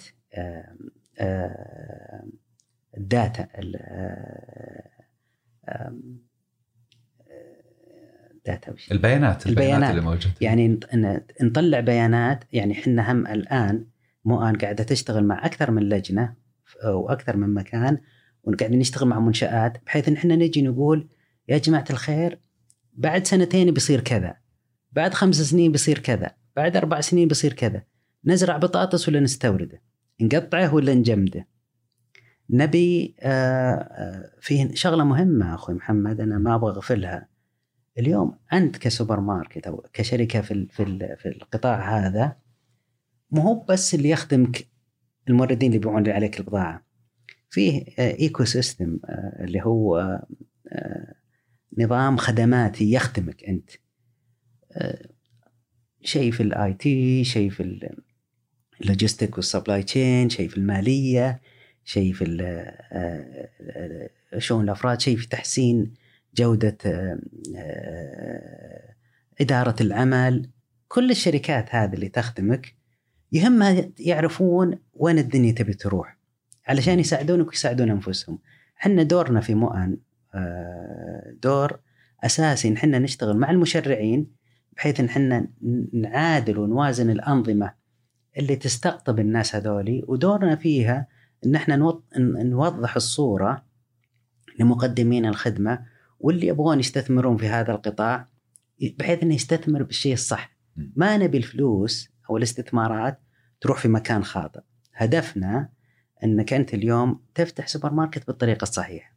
الداتا البيانات اللي موجودة. يعني نطلع بيانات. يعني حنا هم الآن مؤن قاعدة تشتغل مع أكثر من لجنة وأكثر من مكان، وقاعدين نشتغل مع منشآت بحيث أن احنا نجي نقول يا جماعة الخير بعد 2 بيصير كذا، بعد 5 سنين بيصير كذا، بعد 4 سنين بيصير كذا. نزرع بطاطس ولا نستورده، نقطعه ولا نجمده. نبي فيه شغلة مهمة أخوي محمد أنا ما أبغى أغفلها. اليوم أنت كسوبر ماركت أو كشركة في القطاع هذا، مو هو بس اللي يخدمك الموردين اللي بيبيعون عليك البضاعة، فيه إيكو سيستم اللي هو نظام خدماتي يخدمك أنت. شيء في الاي تي، شيء في اللوجيستيك والسبلاي تشين، شيء في المالية، شيء في شؤون الأفراد، شيء في تحسين جودة إدارة العمل. كل الشركات هذه اللي تخدمك يهمها يعرفون وين الدنيا تبي تروح علشان يساعدونك ويساعدون أنفسهم. حنا دورنا في مؤن دور أساسي إن حنا نشتغل مع المشرعين بحيث إن حنا نعادل ونوازن الأنظمة اللي تستقطب الناس هذولي، ودورنا فيها إن احنا نوضح الصورة لمقدمين الخدمة واللي يبغون يستثمرون في هذا القطاع بحيث إنه يستثمر بالشيء الصح. ما نبي الفلوس أو الاستثمارات تروح في مكان خاطئ. هدفنا أنك أنت اليوم تفتح سوبر ماركت بالطريقة الصحيحة،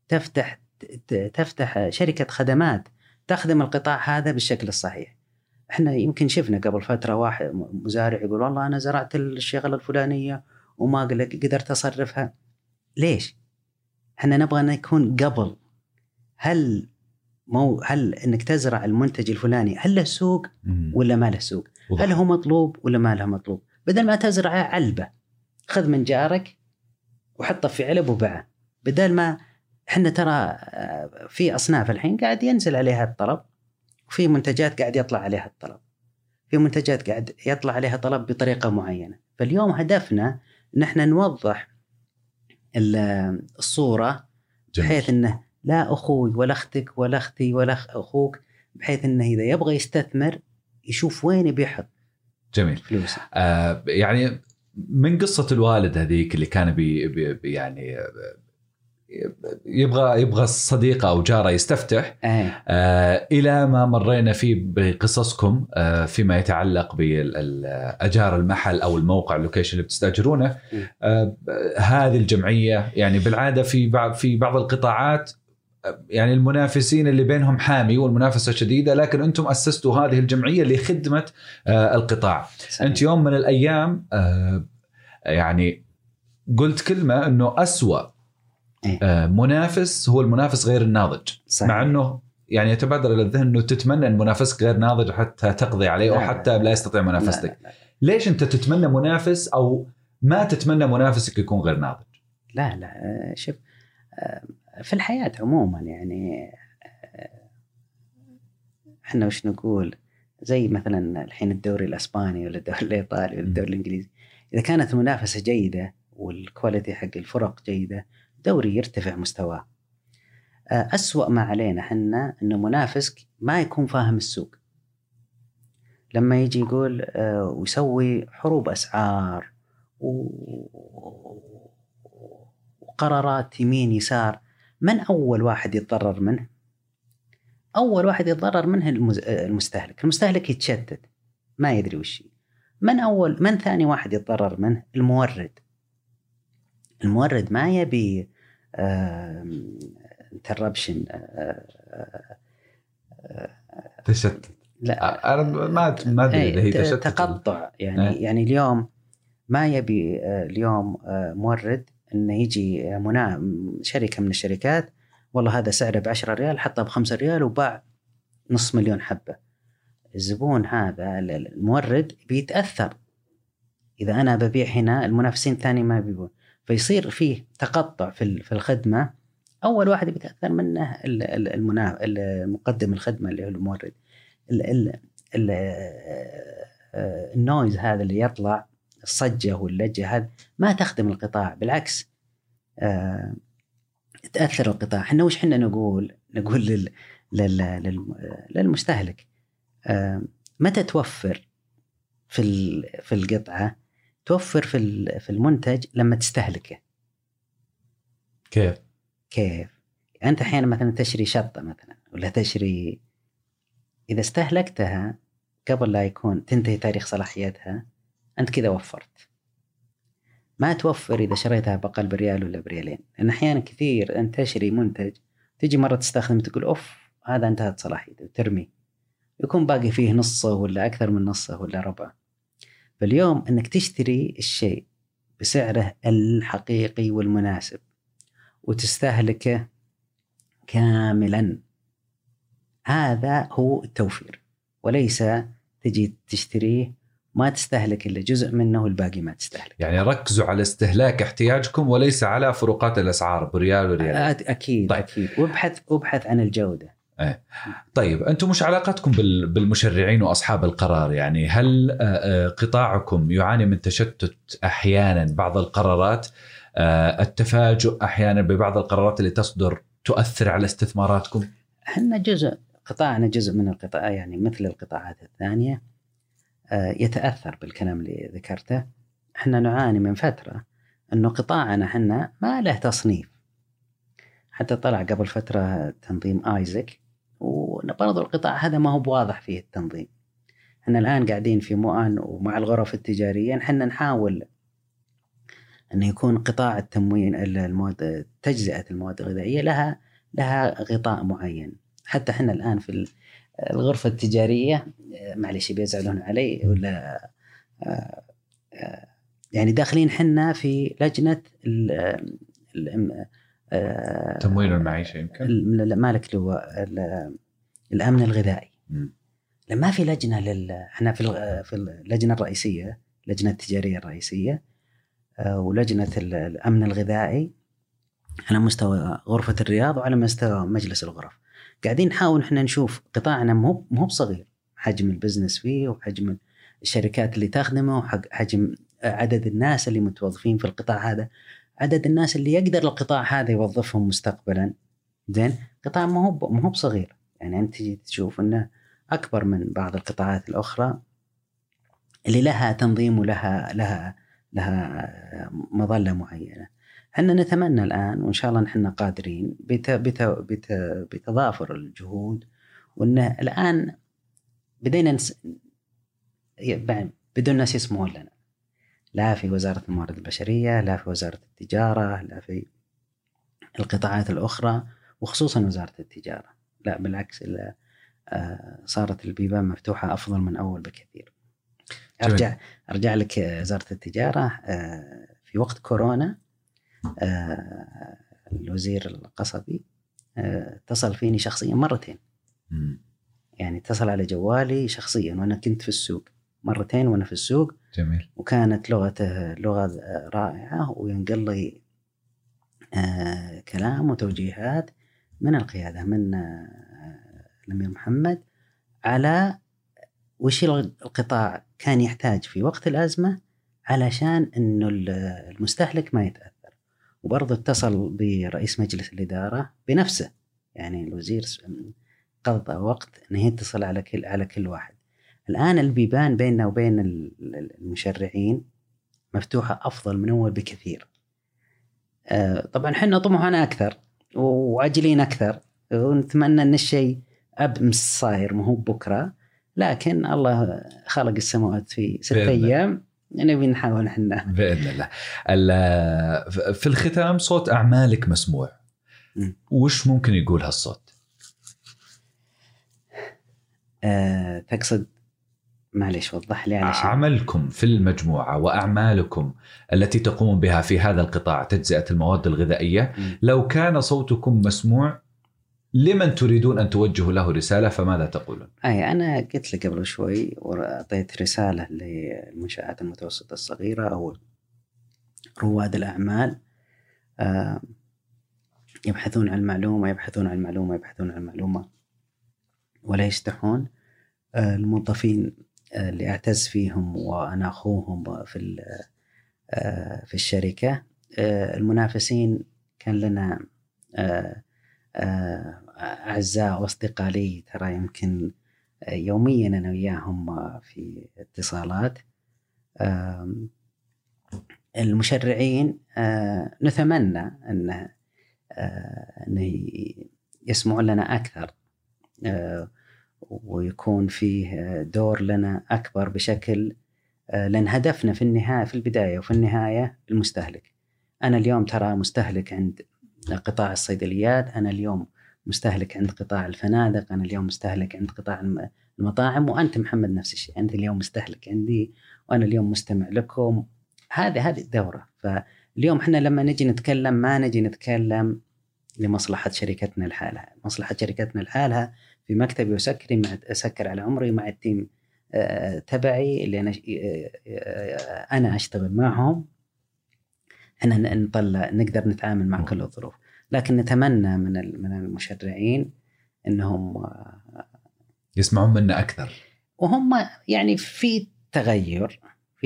تفتح شركة خدمات تخدم القطاع هذا بالشكل الصحيح. احنا يمكن شفنا قبل فترة واحد مزارع يقول والله أنا زرعت الشغلة الفلانية وما قدرت أصرفها. ليش؟ احنا نبغى نكون قبل. هل انك تزرع المنتج الفلاني هل له سوق ولا ما له سوق؟ هل هو مطلوب ولا ما له مطلوب؟ بدل ما تزرع علبة خذ من جارك وحطه في علب وباعه. بدل ما احنا ترى في أصناف الحين قاعد ينزل عليها الطلب، وفي منتجات قاعد يطلع عليها الطلب، في منتجات قاعد يطلع عليها طلب بطريقة معينة. فاليوم هدفنا ان احنا نوضح الصورة بحيث انه لا أخوي ولا أختك ولا أختي ولا أخوك، بحيث أنه إذا يبغى يستثمر يشوف وين بيحط جميل فلوسه. يعني من قصة الوالد هذيك اللي كان يعني يبغى صديقه أو جاره يستفتح إلى ما مرينا فيه بقصصكم فيما يتعلق بالأجار المحل أو الموقع اللوكيشن اللي بتستأجرونه. هذه الجمعية يعني بالعادة في بعض القطاعات يعني المنافسين اللي بينهم حامي والمنافسة شديدة، لكن أنتم أسستوا هذه الجمعية لخدمة القطاع. أنت يوم من الأيام يعني قلت كلمة أنه أسوأ منافس هو المنافس غير الناضج. صحيح. مع أنه يعني يتبادر إلى الذهن أنه تتمنى أن منافسك غير ناضج حتى تقضي عليه أو حتى لا يستطيع منافستك. لا. ليش أنت تتمنى منافس أو ما تتمنى منافسك يكون غير ناضج؟ لا شوف في الحياة عموما يعني احنا وش نقول زي مثلا الحين الدوري الأسباني ولا الدوري الإيطالي ولا الدوري الإنجليزي، إذا كانت المنافسة جيدة والكواليتي حق الفرق جيدة دوري يرتفع مستواه. أسوأ ما علينا حنا إنه منافسك ما يكون فاهم السوق، لما يجي يقول ويسوي حروب أسعار وقرارات يمين يسار. من أول واحد يتضرر منه؟ أول واحد يتضرر منه المستهلك. المستهلك يتشتت ما يدري وش. من ثاني واحد يتضرر منه؟ المورد ما يبي interruption تشتت. لا أنا ما أدري إذا هي تشتت تقطع يعني اليوم ما يبي اليوم مورد إنه يجي شركة من الشركات والله هذا سعره ب10 ريال حطه ب5 ريال وباع 500,000 حبة. الزبون هذا المورد بيتأثر إذا أنا ببيع هنا المنافسين الثاني ما بيبون، فيصير فيه تقطع في الخدمة. أول واحد بيتأثر منه المقدم الخدمة اللي هو المورد. النويز هذا اللي يطلع، الصجة واللجة هذا ما تخدم القطاع، بالعكس تأثر القطاع. حنا وش حنا نقول للمستهلك متى توفر في القطعة؟ توفر في المنتج لما تستهلكه. كيف أنت أحيانا مثلا تشري شطة مثلا ولا تشري، إذا استهلكتها قبل لا يكون تنتهي تاريخ صلاحيتها أنت كذا وفرت. ما توفر إذا شريتها بأقل بريال ولا بريالين، لأن أحيانا كثير أنت تشري منتج تيجي مرة تستخدم تقول أوف هذا انتهت صلاحيته وترمي، يكون باقي فيه نصه ولا أكثر من نصه ولا ربع. فاليوم أنك تشتري الشيء بسعره الحقيقي والمناسب وتستهلكه كاملا، هذا هو التوفير، وليس تجي تشتريه ما تستهلك إلا جزء منه والباقي ما تستهلك. يعني ركزوا على استهلاك احتياجكم وليس على فروقات الأسعار بريال وريال. أكيد. طيب. أكيد. وابحث عن الجودة. طيب أنتم مش علاقتكم بالمشرعين وأصحاب القرار؟ يعني هل قطاعكم يعاني من تشتت أحيانا بعض القرارات، التفاجؤ أحيانا ببعض القرارات اللي تصدر تؤثر على استثماراتكم؟ احنا قطاعنا جزء من القطاع، يعني مثل القطاعات الثانية يتأثر بالكلام اللي ذكرته. احنا نعاني من فترة انه قطاعنا احنا ما له تصنيف، حتى طلع قبل فترة تنظيم آيزك، وبرضو القطاع هذا ما هو بواضح فيه التنظيم. احنا الآن قاعدين في مؤن ومع الغرف التجارية احنا نحاول أن يكون قطاع التموين تجزئة المواد الغذائية لها غطاء معين. حتى احنا الآن في الغرفة التجارية معلش بيزعلون علي ولا يعني داخلين حنا في لجنة تموين المعيشة، يمكن مالك الأمن الغذائي. لما في لجنة احنا في اللجنة الرئيسية، لجنة التجارية الرئيسية ولجنة الأمن الغذائي على مستوى غرفة الرياض وعلى مستوى مجلس الغرف، قاعدين نحاول احنا نشوف قطاعنا مو بصغير، حجم البزنس فيه وحجم الشركات اللي تخدمه وحجم عدد الناس اللي متوظفين في القطاع هذا، عدد الناس اللي يقدر القطاع هذا يوظفهم مستقبلا. زين، قطاع ما هو بصغير، يعني أنت تشوف أنه أكبر من بعض القطاعات الأخرى اللي لها تنظيم ولها مظلة معينة. احنا نتمنى الآن وإن شاء الله نحن قادرين بتضافر الجهود، وأنه الآن بدينا بدون ناس يسمعون لنا، لا في وزارة الموارد البشرية، لا في وزارة التجارة، لا في القطاعات الأخرى، وخصوصا وزارة التجارة. لا بالعكس، صارت البيبان مفتوحة أفضل من أول بكثير. أرجع لك وزارة التجارة في وقت كورونا الوزير القصبي اتصل فيني شخصيا مرتين، يعني اتصل على جوالي شخصيا وأنا كنت في السوق مرتين وأنا في السوق. جميل. وكانت لغته لغة رائعة، وينقل لي كلام وتوجيهات من القيادة، من الأمير محمد، على وش القطاع كان يحتاج في وقت الأزمة علشان إنه المستهلك ما يتأثر. وبرضه اتصل برئيس مجلس الإدارة بنفسه، يعني الوزير قضى وقت إنه يتصل على كل واحد. الآن البيبان بيننا وبين المشرعين مفتوحة أفضل من أول بكثير. طبعا حنا طموحنا أكثر وعجلين أكثر، ونتمنى أن الشيء أمس صاير ما هو بكرة، لكن الله خلق السماوات في 6 أيام، نبي نحاول حنا بإذن الله. في الختام، صوت أعمالك مسموع، وش ممكن يقول هالصوت؟ تقصد معليش وضح لي علشان عملكم في المجموعة وأعمالكم التي تقوم بها في هذا القطاع، تجزئة المواد الغذائية، لو كان صوتكم مسموع لمن تريدون أن توجهوا له رسالة فماذا تقولون؟ أنا قلت لك قبل شوي وأعطيت رسالة للمنشآت المتوسطة الصغيرة أو رواد الأعمال يبحثون عن المعلومة ولا يستحون. الموظفين اللي أعتز فيهم وأنا أخوهم في الشركة، المنافسين كان لنا أعزاء وأصدقاء لي، ترى يمكن يوميا أنا وياهم في اتصالات. المشرعين نتمنى أن يسمعون لنا أكثر، ويكون فيه دور لنا أكبر بشكل، لأن هدفنا في النهاية، في البداية وفي النهاية، المستهلك. أنا اليوم ترى مستهلك عند قطاع الصيدليات، أنا اليوم مستهلك عند قطاع الفنادق، أنا اليوم مستهلك عند قطاع المطاعم، وأنت محمد نفس الشيء، أنت اليوم مستهلك عندي وأنا اليوم مستمع لكم. هذه الدورة. فاليوم إحنا لما نجي نتكلم ما نجي نتكلم لمصلحة شركتنا لحالها، مصلحة شركتنا لحالها في مكتبي وسكري أسكر على عمري مع التيم تبعي اللي أنا أشتغل معهم، إحنا نقدر نتعامل مع كل الظروف. لكن نتمنى من المشرعين انهم يسمعون منا اكثر، وهم يعني في تغير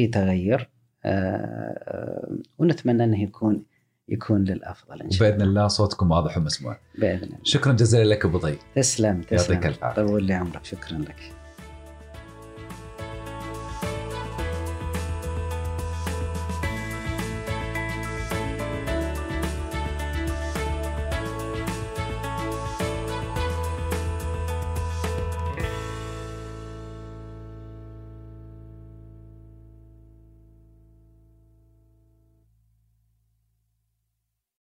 ونتمنى انه يكون للافضل ان شاء الله. باذن الله صوتكم واضح ومسموع باذن الله. شكرا جزيلا لك ابو ضي. تسلم يعطيك الف عافيه. طول لي عمرك. شكرا لك.